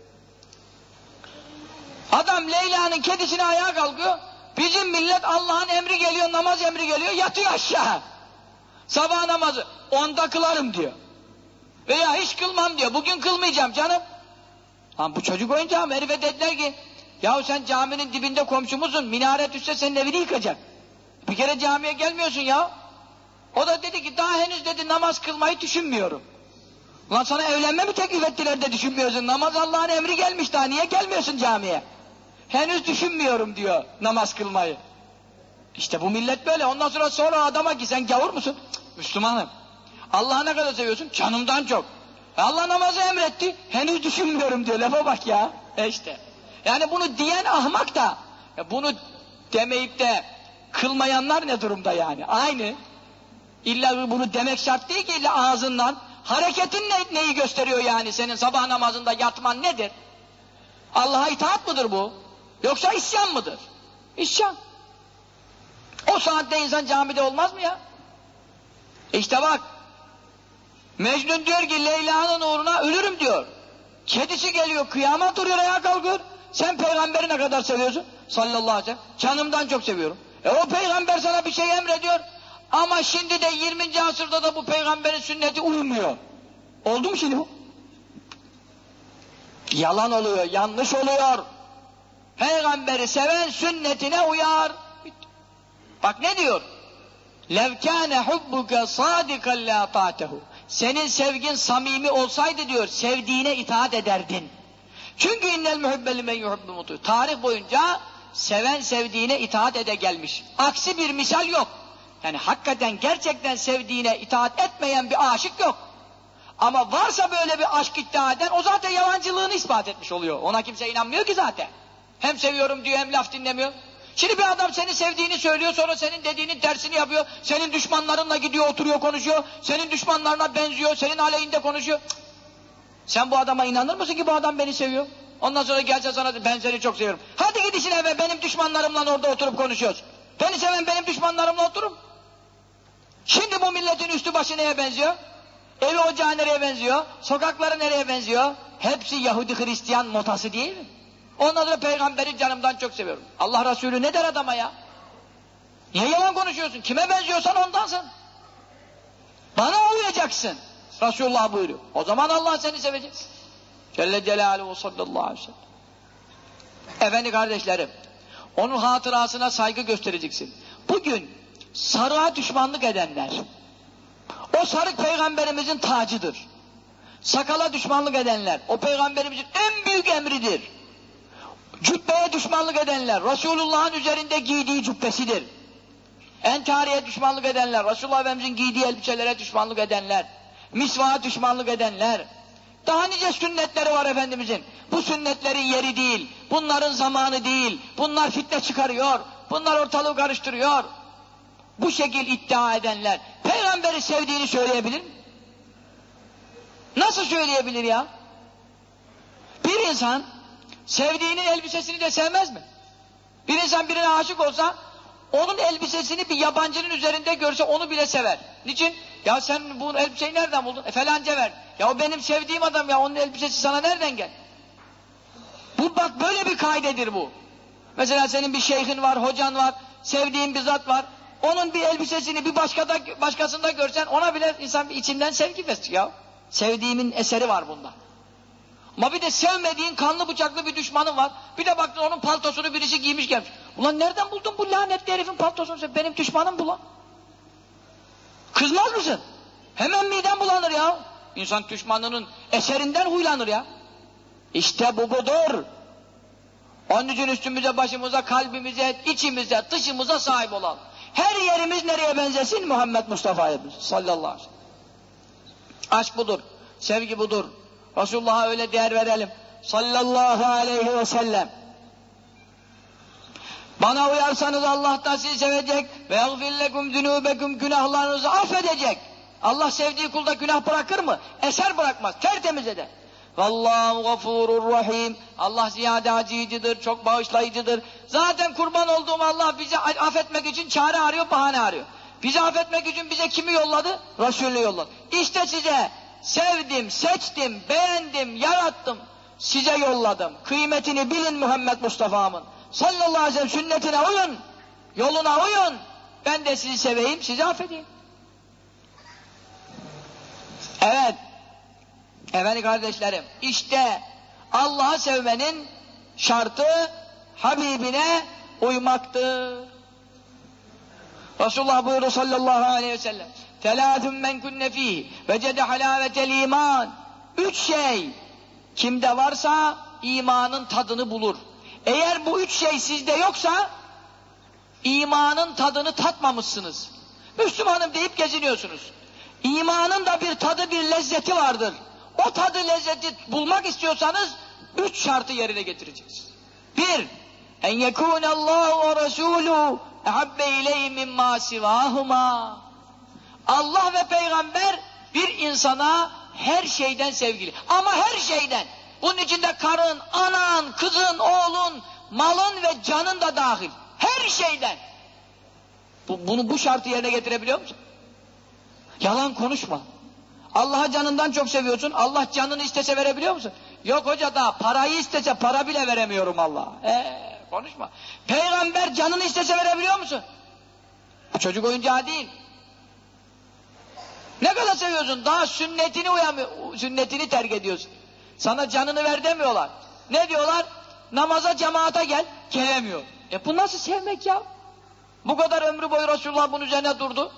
Adam Leyla'nın kedisine ayağa kalkıyor, bizim millet Allah'ın emri geliyor, namaz emri geliyor, yatıyor aşağı. Sabah namazı, onda kılarım diyor. Veya hiç kılmam diyor, bugün kılmayacağım canım. Lan bu çocuk oyuncağı mı? Herife dediler ki, yahu sen caminin dibinde komşumuzsun, minare düşse senin evini yıkacak. Bir kere camiye gelmiyorsun ya. O da dedi ki, daha henüz dedi namaz kılmayı düşünmüyorum. Ulan sana evlenme mi teklif ettiler de düşünmüyorsun? Namaz Allah'ın emri gelmiş, daha niye gelmiyorsun camiye? Henüz düşünmüyorum diyor namaz kılmayı. İşte bu millet böyle. Ondan sonra sonra adama ki sen gavur musun? Cık, Müslümanım. Allah'ı ne kadar seviyorsun? Canımdan çok. Allah namazı emretti, henüz düşünmüyorum diyor, lafa bak ya. E işte. Yani bunu diyen ahmak da, bunu demeyip de kılmayanlar ne durumda yani? Aynı. İlla bunu demek şart değil ki, illa ağzından. Hareketin ne, neyi gösteriyor yani? Senin sabah namazında yatman nedir? Allah'a itaat mıdır bu? Yoksa isyan mıdır? İsyan. O saatte insan camide olmaz mı ya? İşte bak, Mecnun diyor ki Leyla'nın uğruna ölürüm diyor. Kedisi geliyor, kıyamet duruyor, ayağa kalkıyor. Sen peygamberi ne kadar seviyorsun? Sallallahu aleyhi ve sellem. Canımdan çok seviyorum. E o peygamber sana bir şey emrediyor. Ama şimdi de yirminci asırda da bu peygamberin sünneti uymuyor. Oldu mu şimdi bu? Yalan oluyor, yanlış oluyor. Peygamberi seven sünnetine uyar. Bitti. Bak ne diyor? لَوْ كَانَ حُبُّكَ صَادِقًا لَاطَعْتَهُ. Senin sevgin samimi olsaydı diyor, sevdiğine itaat ederdin. Çünkü innel muhibbeli men yuhibbu mutu. Tarih boyunca seven sevdiğine itaat ede gelmiş. Aksi bir misal yok. Yani hakikaten gerçekten sevdiğine itaat etmeyen bir aşık yok. Ama varsa böyle bir aşk iddia eden, o zaten yalancılığını ispat etmiş oluyor. Ona kimse inanmıyor ki zaten. Hem seviyorum diyor, hem laf dinlemiyor. Şimdi bir adam seni sevdiğini söylüyor, sonra senin dediğinin tersini yapıyor. Senin düşmanlarınla gidiyor, oturuyor, konuşuyor. Senin düşmanlarına benziyor, senin aleyhinde konuşuyor. Cık. Sen bu adama inanır mısın ki bu adam beni seviyor? Ondan sonra gelse sana, ben seni çok seviyorum. Hadi git işine be, benim düşmanlarımla orada oturup konuşuyoruz. Beni seven benim düşmanlarımla oturup. Şimdi bu milletin üstü başı neye benziyor? Evi ocağı nereye benziyor? Sokakları nereye benziyor? Hepsi Yahudi Hristiyan motası değil mi? Ondan sonra peygamberi canımdan çok seviyorum. Allah Resulü ne der adama ya? Niye yalan konuşuyorsun? Kime benziyorsan ondansın. Bana uyacaksın. Resulullah buyuruyor. O zaman Allah seni sevecek. Celle Celaluhu sallallahu aleyhi ve sellem. Efendi kardeşlerim, onun hatırasına saygı göstereceksin. Bugün sarığa düşmanlık edenler, o sarık peygamberimizin tacıdır. Sakala düşmanlık edenler, o peygamberimizin en büyük emridir. Cübbeye düşmanlık edenler, Resulullah'ın üzerinde giydiği cübbesidir. Entariye düşmanlık edenler, Resulullah Efendimizin giydiği elbiselere düşmanlık edenler, misvağa düşmanlık edenler, daha nice sünnetleri var Efendimizin. Bu sünnetlerin yeri değil, bunların zamanı değil, bunlar fitne çıkarıyor, bunlar ortalığı karıştırıyor. Bu şekil iddia edenler, peygamberi sevdiğini söyleyebilir mi? Nasıl söyleyebilir ya? Bir insan, sevdiğinin elbisesini de sevmez mi? Bir insan birine aşık olsa, onun elbisesini bir yabancının üzerinde görse onu bile sever. Niçin? Ya sen bu elbiseyi nereden buldun? E falanca ver. Ya o benim sevdiğim adam ya, onun elbisesi sana nereden gel? Bu bak böyle bir kaidedir bu. Mesela senin bir şeyhin var, hocan var, sevdiğin bir zat var. Onun bir elbisesini bir başkada, başkasında görsen ona bile insan bir içinden sevgi besliyor ya. Sevdiğimin eseri var bunda. Ama bir de sevmediğin kanlı bıçaklı bir düşmanın var. Bir de baktın onun paltosunu birisi giymiş gelmiş. Ulan nereden buldun bu lanetli herifin paltosunu? Benim düşmanım bu lan. Kızmaz mısın? Hemen miden bulanır ya. İnsan düşmanının eserinden huylanır ya. İşte bu budur. Onun için üstümüze, başımıza, kalbimize, içimize, dışımıza sahip olalım. Her yerimiz nereye benzesin? Muhammed Mustafa'ya sallallahu aleyhi ve sellem. Aşk budur, sevgi budur. Resulullah'a öyle değer verelim. Sallallahu aleyhi ve sellem. Bana uyarsanız Allah da sizi sevecek. Ve yagfir lekum zunubekum, günahlarınızı affedecek. Allah sevdiği kulda günah bırakır mı? Eser bırakmaz, tertemiz eder. Vallahu gafurur rahim. Allah ziyade acıyıcıdır, çok bağışlayıcıdır. Zaten kurban olduğum Allah bizi affetmek için çare arıyor, bahane arıyor. Bizi affetmek için bize kimi yolladı? Resulü yolladı. İşte size sevdim, seçtim, beğendim, yarattım, size yolladım. Kıymetini bilin Muhammed Mustafa'mın. Sallallahu aleyhi ve sellem sünnetine uyun, yoluna uyun. Ben de sizi seveyim, sizi affedeyim. Evet, efendim kardeşlerim, işte Allah'ı sevmenin şartı Habibine uymaktır. Resulullah buyurdu sallallahu aleyhi ve sellem, Telâthüm men kunne fîhî vecede halâvetel iman. Üç şey kimde varsa imanın tadını bulur. Eğer bu üç şey sizde yoksa imanın tadını tatmamışsınız. Müslümanım deyip geziniyorsunuz. İmanın da bir tadı, bir lezzeti vardır. O tadı, lezzeti bulmak istiyorsanız üç şartı yerine getireceksiniz. Bir, en yekûnellâhu ve resûlû ehabbe ileyhi mimmâ sivâhumâ. Allah ve peygamber bir insana her şeyden sevgili. Ama her şeyden. Bunun içinde karın, anan, kızın, oğlun, malın ve canın da dahil. Her şeyden. Bu, bunu bu şartı yerine getirebiliyor musun? Yalan konuşma. Allah'a canından çok seviyorsun. Allah canını istese verebiliyor musun? Yok hoca daha parayı istese para bile veremiyorum Allah'a. Eee konuşma. Peygamber canını istese verebiliyor musun? Bu çocuk oyuncağı değil. Ne kadar seviyorsun? Daha sünnetini uyamıyor, sünnetini terk ediyorsun. Sana canını ver demiyorlar. Ne diyorlar? Namaza cemaate gel, gelemiyor. E bu nasıl sevmek ya? Bu kadar ömrü boyu Resulullah bunun üzerine durdu.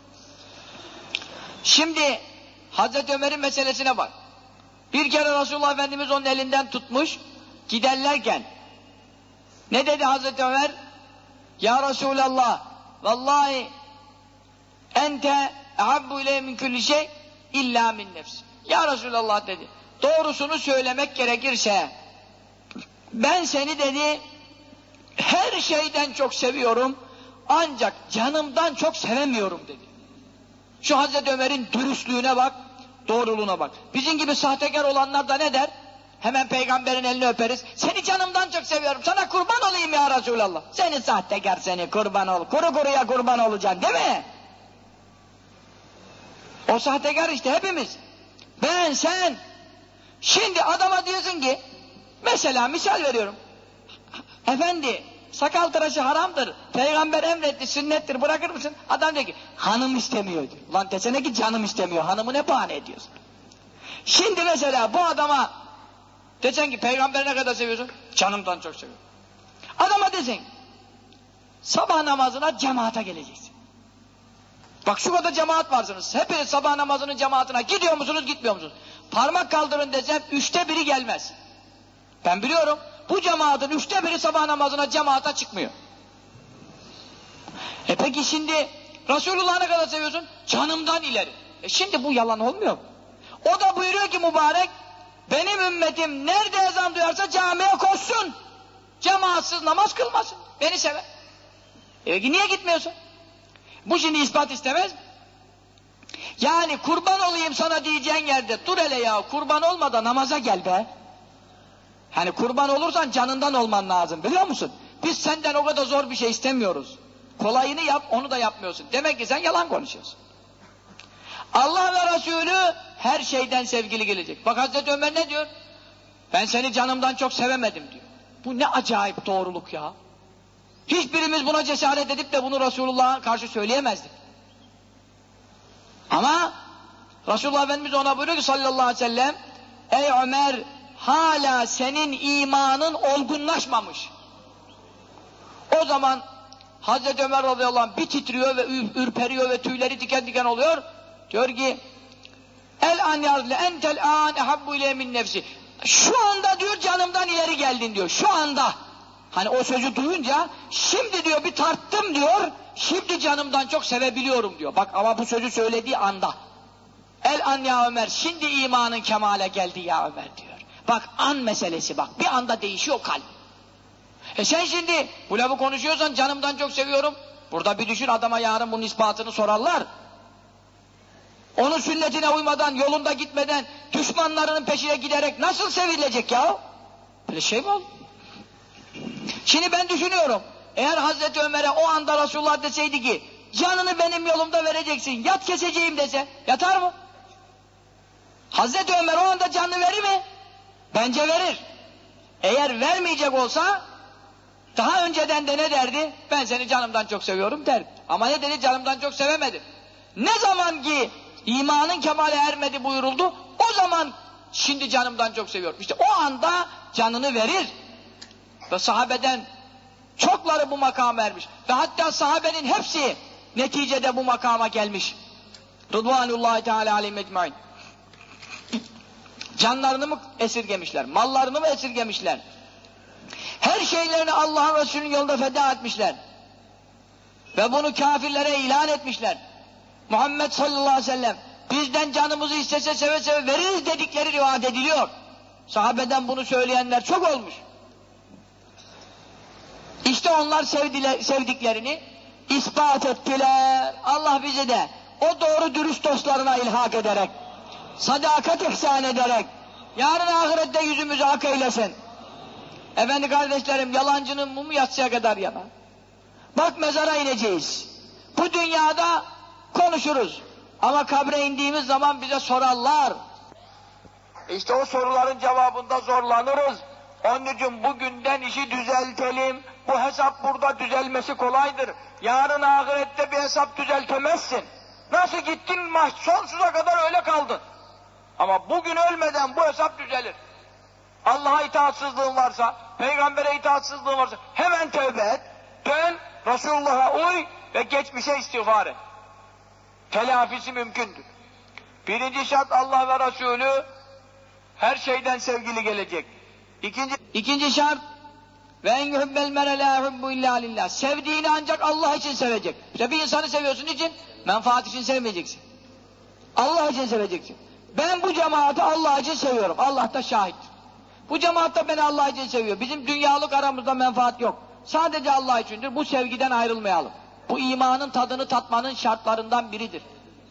Şimdi Hazreti Ömer'in meselesine bak. Bir kere Resulullah Efendimiz onun elinden tutmuş, giderlerken ne dedi Hazreti Ömer? Ya Resulallah, vallahi ente ehabbu ileyhi min kulli şey illa min nefsi. Ya Resulallah dedi. Doğrusunu söylemek gerekirse ben seni dedi her şeyden çok seviyorum ancak canımdan çok sevemiyorum dedi. Şu Hazreti Ömer'in dürüstlüğüne bak, doğruluğuna bak. Bizim gibi sahtekar olanlar da ne der? Hemen peygamberin elini öperiz. Seni canımdan çok seviyorum. Sana kurban olayım ya Resulallah. Seni sahtekar seni kurban ol. Kuru kuruya kurban olacaksın değil mi? O sahtekar işte hepimiz. Ben, sen. Şimdi adama diyorsun ki, mesela misal veriyorum. Efendi, sakal tıraşı haramdır. Peygamber emretti, sünnettir, bırakır mısın? Adam diyor ki, hanım istemiyor diyor. Lan desene ki canım istemiyor, hanımı ne bahane ediyorsun? Şimdi mesela bu adama desen ki, peygamberi ne kadar seviyorsun? Canımdan çok seviyorum. Adama desen, sabah namazına cemaate geleceksin. Bak şu kadar cemaat varsınız. Hepiniz sabah namazının cemaatine gidiyor musunuz, gitmiyor musunuz? Parmak kaldırın desem, üçte biri gelmez. Ben biliyorum, bu cemaatin üçte biri sabah namazına cemaate çıkmıyor. E peki şimdi, Resulullah'ı ne kadar seviyorsun? Canımdan ileri. E şimdi bu yalan olmuyor mu? O da buyuruyor ki mübarek, benim ümmetim nerede ezan duyarsa camiye koşsun. Cemaatsız namaz kılmasın. Beni sever. E niye gitmiyorsun? Bu şimdi ispat istemez mi? Yani kurban olayım sana diyeceğin yerde dur hele ya, kurban olma da namaza gel be. Hani kurban olursan canından olman lazım biliyor musun? Biz senden o kadar zor bir şey istemiyoruz. Kolayını yap, onu da yapmıyorsun. Demek ki sen yalan konuşuyorsun. Allah ve Resulü her şeyden sevgili gelecek. Bak Hazreti Ömer ne diyor? Ben seni canımdan çok sevemedim diyor. Bu ne acayip doğruluk ya. Hiçbirimiz buna cesaret edip de bunu Resulullah'a karşı söyleyemezdik. Ama Resulullah Efendimiz ona buyuruyor ki sallallahu aleyhi ve sellem, ey Ömer, hala senin imanın olgunlaşmamış. O zaman Hazreti Ömer radıyallahu anh bir titriyor ve ürperiyor ve tüyleri diken diken oluyor. Diyor ki el an yarle entel an ehabbu ile min nefsi. Şu anda diyor canımdan ileri geldin diyor. Şu anda. Hani o sözü duyunca şimdi diyor bir tarttım diyor. Şimdi canımdan çok sevebiliyorum diyor. Bak ama bu sözü söylediği anda. El an ya Ömer, şimdi imanın kemale geldi ya Ömer diyor. Bak an meselesi bak. Bir anda değişiyor kalp. E sen şimdi bu lafı konuşuyorsan canımdan çok seviyorum. Burada bir düşün, adama yarın bunun ispatını sorarlar. Onun sünnetine uymadan, yolunda gitmeden, düşmanlarının peşine giderek nasıl sevilecek ya? Böyle şey mi oldu? Şimdi ben düşünüyorum, eğer Hazreti Ömer'e o anda Resulullah deseydi ki, canını benim yolumda vereceksin, yat keseceğim dese, yatar mı? Hazreti Ömer o anda canını verir mi? Bence verir. Eğer vermeyecek olsa, daha önceden de ne derdi? Ben seni canımdan çok seviyorum derdi. Ama ne dedi? Canımdan çok sevemedim. Ne zaman ki imanın kemale ermedi buyuruldu, o zaman şimdi canımdan çok seviyorum. İşte o anda canını verir. Ve sahabeden çokları bu makama ermiş. Ve hatta sahabenin hepsi neticede bu makama gelmiş. Rıdvanullahi Teala aleyhim ecmaîn. Canlarını mı esirgemişler? Mallarını mı esirgemişler? Her şeylerini Allah'ın Resulü'nün yolunda feda etmişler. Ve bunu kafirlere ilan etmişler. Muhammed sallallahu aleyhi ve sellem bizden canımızı istese seve seve veririz dedikleri rivayet ediliyor. Sahabeden bunu söyleyenler çok olmuş. İşte onlar sevdiler, sevdiklerini ispat ettiler. Allah bizi de o doğru dürüst dostlarına ilhak ederek, sadakat ihsan ederek, yarın ahirette yüzümüzü ak eylesin. Efendi kardeşlerim, yalancının mumu yatsıya kadar yanar. Bak mezara ineceğiz. Bu dünyada konuşuruz. Ama kabre indiğimiz zaman bize sorarlar. İşte o soruların cevabında zorlanırız. Onun için bugünden işi düzeltelim. Bu hesap burada düzelmesi kolaydır. Yarın ahirette bir hesap düzeltemezsin. Nasıl gittin sonsuza kadar öyle kaldın. Ama bugün ölmeden bu hesap düzelir. Allah'a itaatsızlığın varsa, peygambere itaatsızlığın varsa hemen tövbe et, dön, Resulullah'a uy ve geçmişe istiğfar et. Telafisi mümkündür. Birinci şart Allah ve Resulü her şeyden sevgili gelecek. İkinci, ikinci şart ve en yuhibbel mere la yuhibbu illa lillah. Sevdiğini ancak Allah için sevecek. İşte bir insanı seviyorsun için menfaat için sevmeyeceksin. Allah için seveceksin. Ben bu cemaati Allah için seviyorum. Allah da şahittir. Bu cemaat da beni Allah için seviyor. Bizim dünyalık aramızda menfaat yok. Sadece Allah içindir. Bu sevgiden ayrılmayalım. Bu imanın tadını tatmanın şartlarından biridir.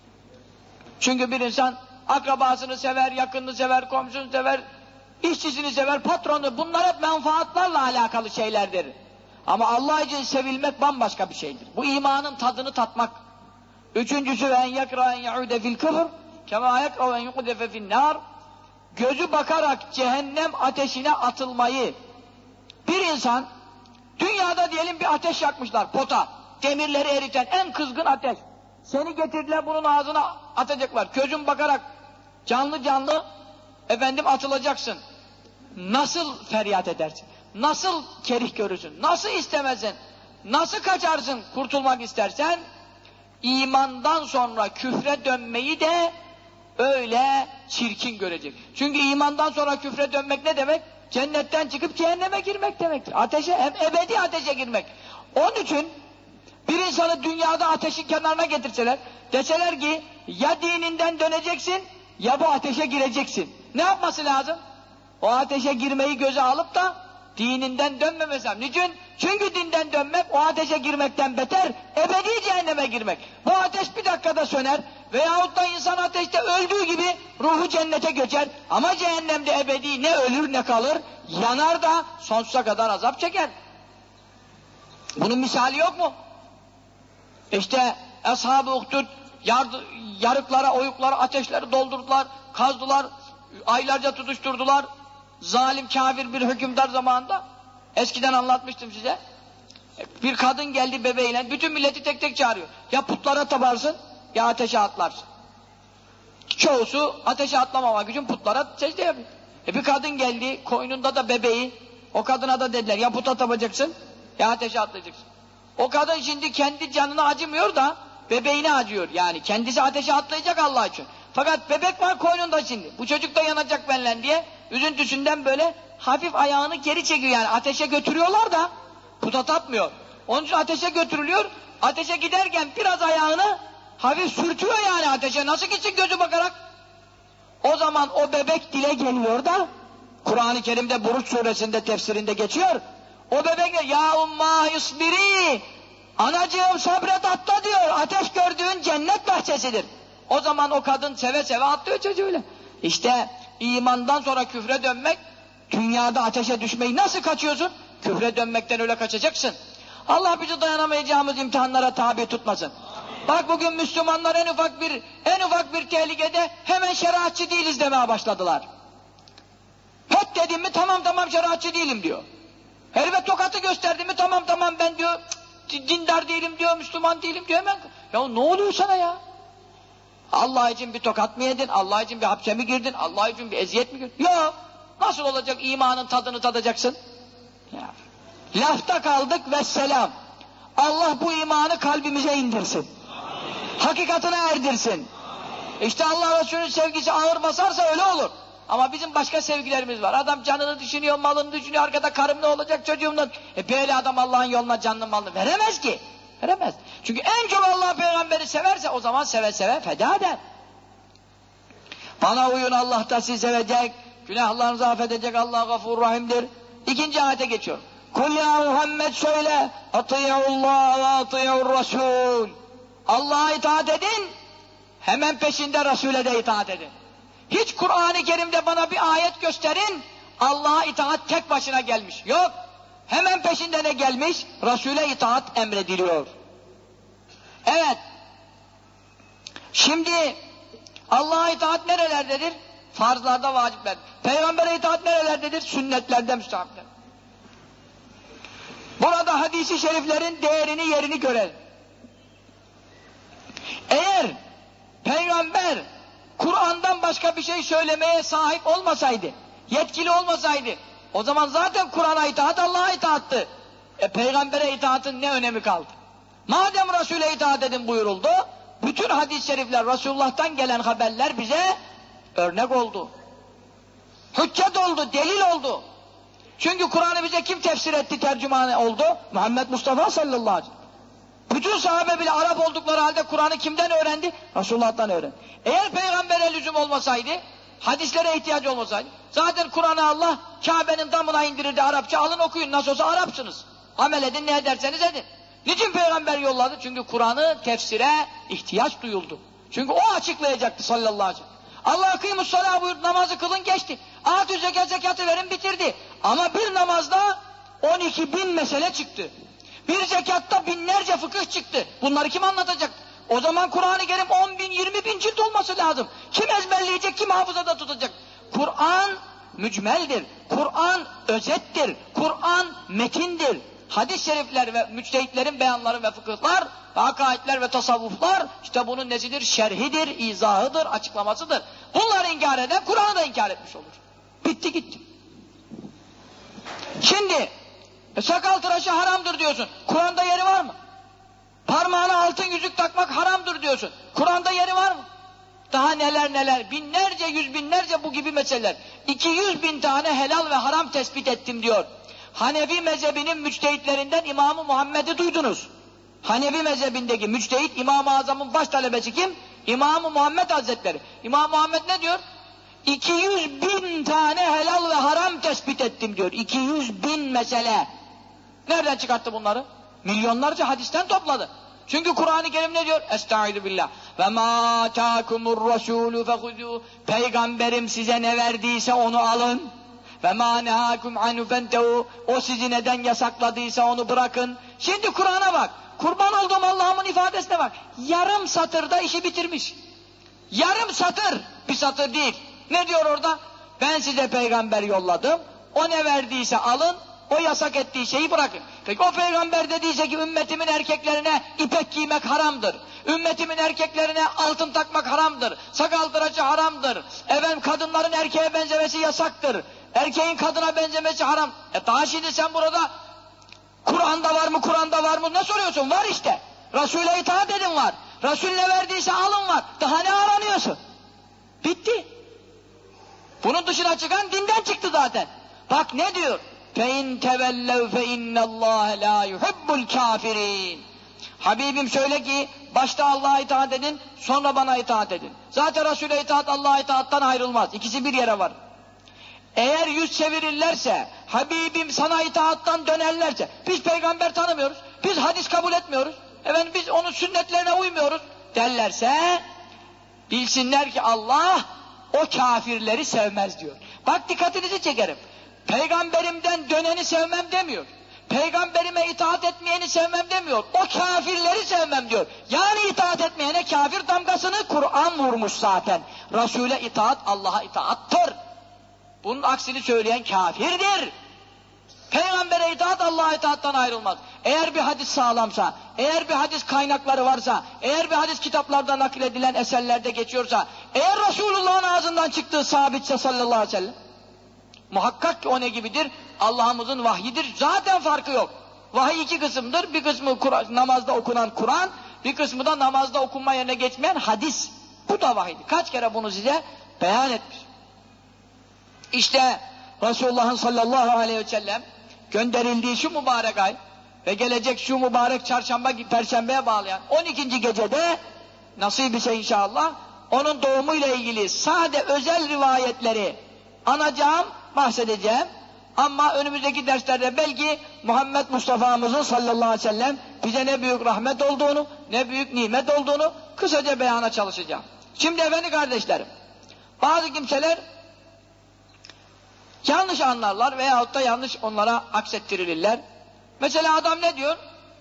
Çünkü bir insan akrabasını sever, yakınını sever, komşusunu sever, işçisini sever, patronu. Bunlar hep menfaatlarla alakalı şeylerdir. Ama Allah için sevilmek bambaşka bir şeydir. Bu imanın tadını tatmak. Üçüncüsü en yakra en yaude fil küfr kema yakra en yuqdefe fil nar. Gözü bakarak cehennem ateşine atılmayı. Bir insan dünyada diyelim bir ateş yakmışlar, pota, demirleri eriten en kızgın ateş. Seni getirdiler bunun ağzına atacaklar. Gözün bakarak canlı canlı efendim atılacaksın. Nasıl feryat edersin? Nasıl kerih görürsün? Nasıl istemezsin? Nasıl kaçarsın kurtulmak istersen? İmandan sonra küfre dönmeyi de öyle çirkin görecek. Çünkü imandan sonra küfre dönmek ne demek? Cennetten çıkıp cehenneme girmek demektir. Ateşe, hem ebedi ateşe girmek. Onun için bir insanı dünyada ateşin kenarına getirseler, deseler ki ya dininden döneceksin ya bu ateşe gireceksin. Ne yapması lazım? O ateşe girmeyi göze alıp da dininden dönmemesi lazım. Niçin? Çünkü dinden dönmek o ateşe girmekten beter, ebedi cehenneme girmek. Bu ateş bir dakikada söner veyahut da insan ateşte öldüğü gibi ruhu cennete göçer. Ama cehennemde ebedi ne ölür ne kalır, yanar da sonsuza kadar azap çeker. Bunun misali yok mu? İşte Ashab-ı Uhdud yarıklara, oyuklara ateşleri doldurdular, kazdılar, aylarca tutuşturdular. Zalim, kafir bir hükümdar zamanında, eskiden anlatmıştım size, bir kadın geldi bebeğiyle, bütün milleti tek tek çağırıyor. Ya putlara tabarsın, ya ateşe atlarsın. Çoğusu ateşe atlamamak için putlara secde yapıyor. E bir kadın geldi, koynunda da bebeği, o kadına da dediler, ya puta tapacaksın, ya ateşe atlayacaksın. O kadın şimdi kendi canına acımıyor da, bebeğine acıyor yani. Kendisi ateşe atlayacak Allah için. Fakat bebek var koynunda şimdi. Bu çocuk da yanacak benimle diye, üzüntüsünden böyle hafif ayağını geri çekiyor yani. Ateşe götürüyorlar da, puta tapmıyor. Onun için ateşe götürülüyor, ateşe giderken biraz ayağını hafif sürtüyor yani ateşe. Nasıl gitsin gözü bakarak? O zaman o bebek dile geliyor da, Kur'an-ı Kerim'de Buruç suresinde tefsirinde geçiyor. O bebek ya ummah isbiri, anacığım sabret atla diyor. Ateş gördüğün cennet bahçesidir. O zaman o kadın seve seve atlıyor çocuğuyla. İşte imandan sonra küfre dönmek, dünyada ateşe düşmeyi nasıl kaçıyorsun? Küfre dönmekten öyle kaçacaksın. Allah bizi dayanamayacağımız imtihanlara tabi tutmasın. Amin. Bak bugün Müslümanlar en ufak bir en ufak bir tehlikede hemen şeriatçı değiliz demeye başladılar. Hep dedim mi tamam tamam şeriatçı değilim diyor. Herife tokatı gösterdi mi tamam tamam ben diyor dindar değilim diyor, Müslüman değilim diyor hemen. Ya ne oluyor sana ya? Allah için bir tokat mı yedin? Allah için bir hapse mi girdin? Allah için bir eziyet mi girdin? Yok. Nasıl olacak imanın tadını tadacaksın? Ya. Lafta kaldık vesselam. Allah bu imanı kalbimize indirsin. Amin. Hakikatine erdirsin. Amin. İşte Allah Resulü'nün sevgisi ağır basarsa öyle olur. Ama bizim başka sevgilerimiz var. Adam canını düşünüyor, malını düşünüyor, arkada karım ne olacak çocuğumla. E böyle adam Allah'ın yoluna canını malını veremez ki. Veremez. Çünkü en çok Allah peygamberi severse o zaman seve seve feda eder. Bana uyun, Allah da sizi sevecek, günahlarınızı affedecek, Allah gafur rahimdir. İkinci ayete geçiyorum. Kul ya Muhammed söyle, atıyullah ve atıyur Resul. Allah'a itaat edin, hemen peşinde Resul'e de itaat edin. Hiç Kur'an-ı Kerim'de bana bir ayet gösterin, Allah'a itaat tek başına gelmiş. Yok. Hemen peşinde ne gelmiş? Resul'e itaat emrediliyor. Evet. Şimdi Allah'a itaat nerelerdedir? Farzlarda, vacipler. Peygambere itaat nerelerdedir? Sünnetlerde müstahaptır. Burada hadisi şeriflerin değerini, yerini görelim. Eğer Peygamber Kur'an'dan başka bir şey söylemeye sahip olmasaydı, yetkili olmasaydı, o zaman zaten Kur'an'a itaat Allah'a itaattı. E, Peygamber'e itaatın ne önemi kaldı? Madem Resul'e itaat edin buyuruldu, bütün hadis-i şerifler, Resulullah'tan gelen haberler bize örnek oldu. Hüccet oldu, delil oldu. Çünkü Kur'an'ı bize kim tefsir etti, tercüman oldu? Muhammed Mustafa sallallahu aleyhi ve sellem. Bütün sahabe bile Arap oldukları halde Kur'an'ı kimden öğrendi? Resulullah'tan öğrendi. Eğer Peygamber'e lüzum olmasaydı, hadislere ihtiyacı olmasaydı, zaten Kur'an'ı Allah Kabe'nin damına indirirdi Arapça, alın okuyun, nasıl olsa Arapsınız. Amel edin, ne ederseniz edin. Niçin Peygamber yolladı? Çünkü Kur'an'ı tefsire ihtiyaç duyuldu. Çünkü o açıklayacaktı sallallahu aleyhi ve sellem. Allah kıymus-salâh buyurdu, namazı kılın geçti. Âtü zekat, zekatı verin bitirdi. Ama bir namazda on iki bin mesele çıktı. Bir zekatta binlerce fıkıh çıktı. Bunları kim anlatacak? O zaman Kur'an-ı Kerim on bin, yirmi bin cilt olması lazım. Kim ezberleyecek, kim hafızada tutacak? Kur'an mücmeldir. Kur'an özettir. Kur'an metindir. Hadis-i şerifler ve müçtehitlerin beyanları ve fıkıhlar, ve akaidler ve tasavvuflar, işte bunun nesidir? Şerhidir, izahıdır, açıklamasıdır. Bunları inkar eden Kur'an'ı da inkar etmiş olur. Bitti gitti. Şimdi e, sakal tıraşı haramdır diyorsun. Kur'an'da yeri var mı? Parmağına altın yüzük takmak haramdır diyorsun. Kur'an'da yeri var mı? Daha neler neler, binlerce, yüz binlerce bu gibi meseleler. iki yüz bin tane helal ve haram tespit ettim diyor. Hanefi mezhebinin müçtehitlerinden İmam-ı Muhammed'i duydunuz. Hanefi mezhebindeki müçtehit İmam-ı Azam'ın baş talebesi kim? İmam-ı Muhammed Hazretleri. İmam Muhammed ne diyor? iki yüz bin tane helal ve haram tespit ettim diyor. iki yüz bin mesele. Nereden çıkarttı bunları? Milyonlarca hadisten topladı. Çünkü Kur'an-ı Kerim ne diyor? Estaizu billah. Ve ma atâkumur rasûlü fehudû. Peygamberim size ne verdiyse onu alın. Ve ma nehâkum anhu fentehu. O sizi neden yasakladıysa onu bırakın. Şimdi Kur'an'a bak. Kurban olduğum Allah'ımın ifadesine bak. Yarım satırda işi bitirmiş. Yarım satır. Bir satır değil. Ne diyor orada? Ben size peygamber yolladım. O ne verdiyse alın. O yasak ettiği şeyi bırakın. Peki o peygamber dediyse ki ümmetimin erkeklerine ipek giymek haramdır. Ümmetimin erkeklerine altın takmak haramdır. Sakal tıraşı haramdır. Efendim kadınların erkeğe benzemesi yasaktır. Erkeğin kadına benzemesi haram. E daha şimdi sen burada Kur'an'da var mı, Kur'an'da var mı ne soruyorsun? Var işte. Resul'e itaat edin var. Resul ne verdiyse alın var. Daha ne aranıyorsun? Bitti. Bunun dışına çıkan dinden çıktı zaten. Bak ne diyor? فَاِنْ تَوَلَّوْا فَاِنَّ اللّٰهَ لَا يُحِبُّ الْكَافِرِينَ. Habibim söyle ki başta Allah'a itaat edin, sonra bana itaat edin. Zaten Resul'e itaat Allah'a itaattan ayrılmaz. İkisi bir yere var. Eğer yüz çevirirlerse, Habibim sana itaattan dönerlerse, biz peygamber tanımıyoruz, biz hadis kabul etmiyoruz, efendim biz onun sünnetlerine uymuyoruz derlerse, bilsinler ki Allah o kafirleri sevmez diyor. Bak dikkatinizi çekerim. Peygamberimden döneni sevmem demiyor. Peygamberime itaat etmeyeni sevmem demiyor. O kafirleri sevmem diyor. Yani itaat etmeyene kafir damgasını Kur'an vurmuş zaten. Resul'e itaat Allah'a itaattır. Bunun aksini söyleyen kafirdir. Peygambere itaat Allah'a itaattan ayrılmaz. Eğer bir hadis sağlamsa, eğer bir hadis kaynakları varsa, eğer bir hadis kitaplarda nakledilen eserlerde geçiyorsa, eğer Resulullah'ın ağzından çıktığı sabitse sallallahu aleyhi ve sellem, muhakkak ki o ne gibidir? Allah'ımızın vahyidir. Zaten farkı yok. Vahiy iki kısımdır. Bir kısmı namazda okunan Kur'an, bir kısmı da namazda okunma yerine geçmeyen hadis. Bu da vahiydir. Kaç kere bunu size beyan etmiş. İşte Resulullah'ın sallallahu aleyhi ve sellem gönderildiği şu mübarek ay ve gelecek şu mübarek çarşamba, perşembeye bağlayan on ikinci gecede nasip ise inşallah onun doğumuyla ilgili sade özel rivayetleri anacağım, bahsedeceğim. Ama önümüzdeki derslerde belki Muhammed Mustafa'mızın sallallahu aleyhi ve sellem bize ne büyük rahmet olduğunu, ne büyük nimet olduğunu kısaca beyana çalışacağım. Şimdi efendim kardeşlerim, bazı kimseler yanlış anlarlar veyahut da yanlış onlara aksettirilirler. Mesela adam ne diyor?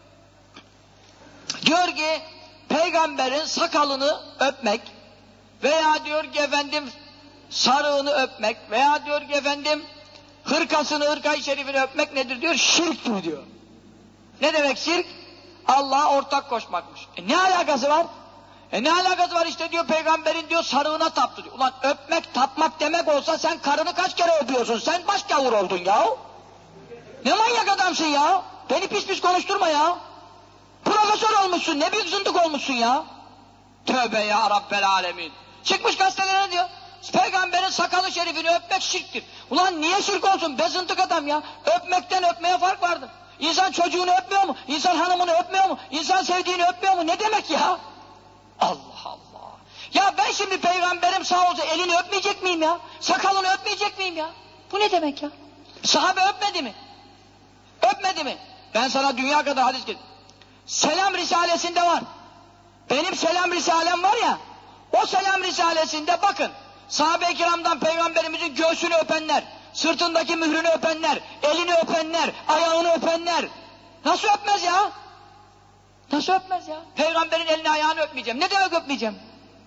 Diyor ki peygamberin sakalını öpmek veya diyor ki efendim sarığını öpmek veya diyor ki efendim hırkasını, hırkayı şerifini öpmek nedir diyor? Şirktir diyor. Ne demek şirk? Allah'a ortak koşmakmış. E ne alakası var? E ne alakası var işte diyor peygamberin diyor sarığına taptı diyor. Ulan öpmek tapmak demek olsa sen karını kaç kere öpüyorsun? Sen başgavur oldun ya. Ne manyak adamsın ya. Beni pis pis konuşturma ya. Profesör olmuşsun, ne büyük zındık olmuşsun ya. Tövbe ya Rabbel Alemin. Çıkmış gazetelere diyor. Peygamberin sakalı şerifini öpmek şirktir. Ulan niye şirk olsun be zındık adam ya. Öpmekten öpmeye fark vardır. İnsan çocuğunu öpmüyor mu? İnsan hanımını öpmüyor mu? İnsan sevdiğini öpmüyor mu? Ne demek ya? Allah Allah. Ya ben şimdi peygamberim sağ olsa elini öpmeyecek miyim ya? Sakalını öpmeyecek miyim ya? Bu ne demek ya? Sahabe öpmedi mi? Öpmedi mi? Ben sana dünya kadar hadis getirdim. Selam Risalesinde var. Benim selam Risalem var ya, o selam Risalesinde bakın, sahabe-i kiramdan peygamberimizin göğsünü öpenler, sırtındaki mührünü öpenler, elini öpenler, ayağını öpenler, nasıl öpmez ya? Nasıl öpmez ya? Peygamberin elini ayağını öpmeyeceğim. Ne demek öpmeyeceğim?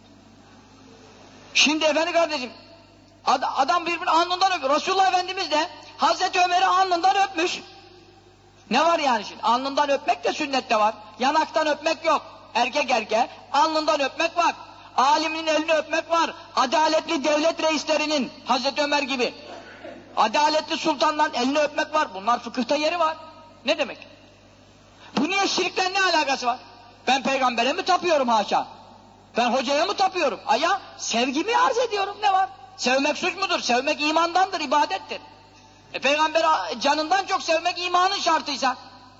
Şimdi efendi kardeşim, ad adam birbirinin alnından öpüyor. Resulullah Efendimiz de Hazreti Ömer'i alnından öpmüş. Ne var yani şimdi? Alnından öpmek de sünnette var. Yanaktan öpmek yok. Erkek erkeğe alnından öpmek var. Aliminin elini öpmek var. Adaletli devlet reislerinin, Hazreti Ömer gibi, adaletli sultanların elini öpmek var. Bunlar fıkıhta yeri var. Ne demek? Bu niye şirkten ne alakası var? Ben peygambere mi tapıyorum haşa? Ben hocaya mı tapıyorum? Aya sevgimi arz ediyorum, ne var? Sevmek suç mudur? Sevmek imandandır, ibadettir. E peygamber canından çok sevmek imanın şartıysa,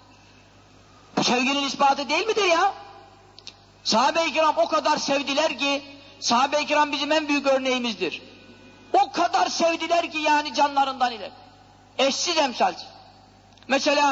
bu sevginin ispatı değil midir ya? Sahabe-i kiram o kadar sevdiler ki, sahabe-i kiram bizim en büyük örneğimizdir. O kadar sevdiler ki yani canlarından ile. Eşsiz emsalsiz. Mesela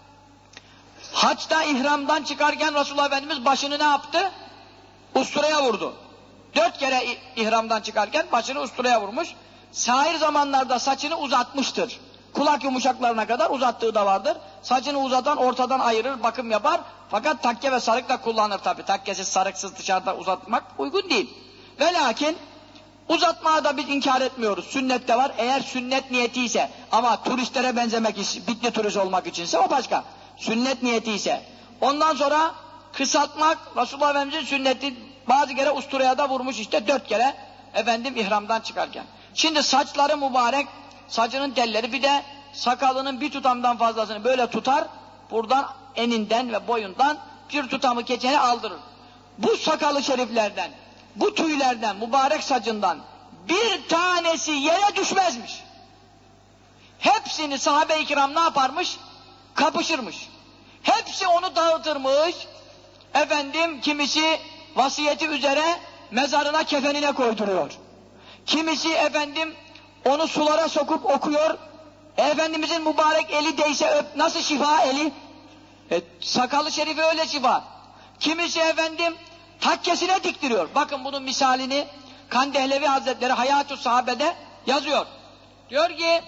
haçta ihramdan çıkarken Resulullah Efendimiz başını ne yaptı? Usturaya vurdu. Dört kere ihramdan çıkarken başını usturaya vurmuş. Sair zamanlarda saçını uzatmıştır. Kulak yumuşaklarına kadar uzattığı da vardır. Saçını uzatan ortadan ayırır, bakım yapar. Fakat takke ve sarık da kullanır tabi. Takkesiz, sarıksız dışarıda uzatmak uygun değil. Ve lakin uzatmaya da biz inkar etmiyoruz. Sünnette var. Eğer sünnet niyeti ise, ama turistlere benzemek için, bitli turist olmak içinse o başka. Sünnet niyeti ise. Ondan sonra kısaltmak, Resulullah Efendimiz'in sünneti, bazı kere usturaya da vurmuş işte dört kere efendim ihramdan çıkarken. Şimdi saçları mübarek, saçının telleri, bir de sakalının bir tutamdan fazlasını böyle tutar, buradan eninden ve boyundan bir tutamı keçeni aldırır. Bu sakalı şeriflerden, bu tüylerden, mübarek saçından bir tanesi yere düşmezmiş. Hepsini sahabe-i kiram ne yaparmış? Kapışırmış. Hepsi onu dağıtırmış. Efendim kimisi vasiyeti üzere mezarına, kefenine koyduruyor. Kimisi efendim onu sulara sokup okuyor. Efendimizin mübarek eli değse öp, nasıl şifa eli? E, sakalı şerifi öyle şifa. Kimisi efendim takkesine diktiriyor. Bakın bunun misalini Kandehlevi Hazretleri Hayat-ı Sahabe'de yazıyor. Diyor ki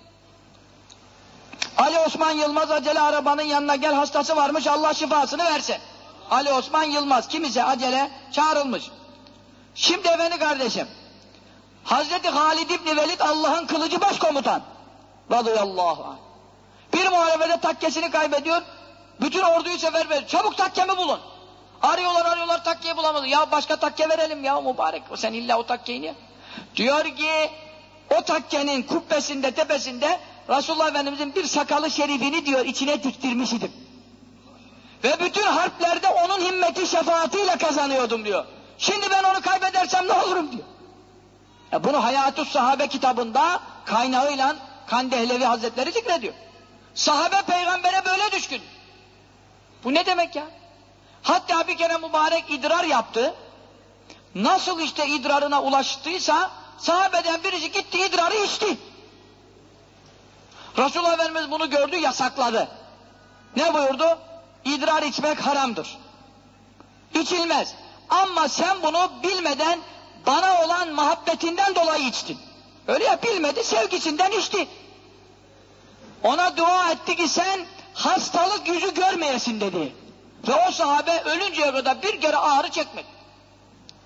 Ali Osman Yılmaz acele arabanın yanına gel, hastası varmış, Allah şifasını versin. Ali Osman Yılmaz kimse acele çağrılmış. Şimdi efendi kardeşim, Hazreti Halid İbni Velid Allah'ın kılıcı başkomutan radıyallahu anh. Bir muharebede takkesini kaybediyor, bütün orduyu seferber, çabuk takkemi bulun. Arıyorlar arıyorlar, takkeyi bulamadı. Ya başka takke verelim ya mübarek, sen illa o takkeyi niye? Diyor ki o takkenin kubbesinde, tepesinde Resulullah Efendimizin bir sakalı şerifini diyor içine diktirmiş idim. Ve bütün harplerde onun himmeti şefaatiyle kazanıyordum diyor. Şimdi ben onu kaybedersem ne olurum diyor. E bunu Hayat-ı Sahabe kitabında kaynağıyla Kandehlevi Hazretleri zikrediyor. Sahabe peygambere böyle düşkün. Bu ne demek ya? Hatta bir kere mübarek idrar yaptı. Nasıl işte idrarına ulaştıysa sahabeden birisi gitti idrarı içti. Resulullah Efendimiz bunu gördü, yasakladı. Ne buyurdu? İdrar içmek haramdır. İçilmez. Ama sen bunu bilmeden bana olan muhabbetinden dolayı içtin. Öyle ya, bilmedi, sevgisinden içti. Ona dua etti ki sen hastalık yüzü görmeyesin dedi. Ve o sahabe ölünceye kadar bir kere ağrı çekmedi.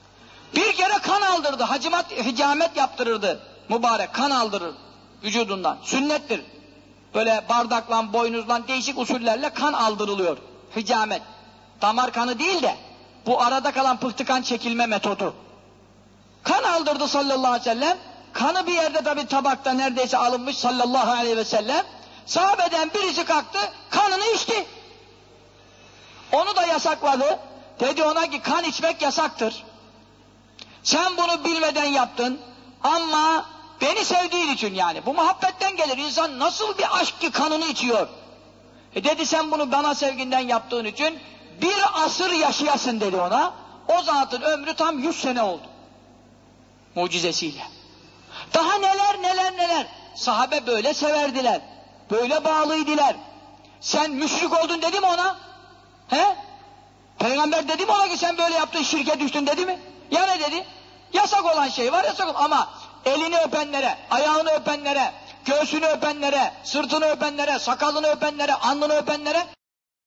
Bir kere kan aldırdı, hacimat, hicamet yaptırırdı mübarek, kan aldırır vücudundan, sünnettir. Böyle bardakla, boynuzla, değişik usullerle kan aldırılıyor, hicamet. Damar kanı değil de, bu arada kalan pıhtı kan çekilme metodu. Kan aldırdı sallallahu aleyhi ve sellem, kanı bir yerde tabi tabakta neredeyse alınmış sallallahu aleyhi ve sellem, sahabeden birisi kalktı, kanını içti. Onu da yasakladı, dedi ona ki kan içmek yasaktır. Sen bunu bilmeden yaptın ama beni sevdiğin için, yani bu muhabbetten gelir, insan nasıl bir aşk ki kanını içiyor. E dedi sen bunu bana sevginden yaptığın için bir asır yaşayasın dedi ona. O zatın ömrü tam yüz sene oldu. Mucizesiyle. Daha neler neler neler. Sahabe böyle severdiler. Böyle bağlıydılar. Sen müşrik oldun dedi mi ona? He? Peygamber dedi mi ona ki sen böyle yaptın, şirke düştün dedi mi? Ya ne dedi? Yasak olan şey var, yasak olan. Ama elini öpenlere, ayağını öpenlere, göğsünü öpenlere, sırtını öpenlere, sakalını öpenlere, alnını öpenlere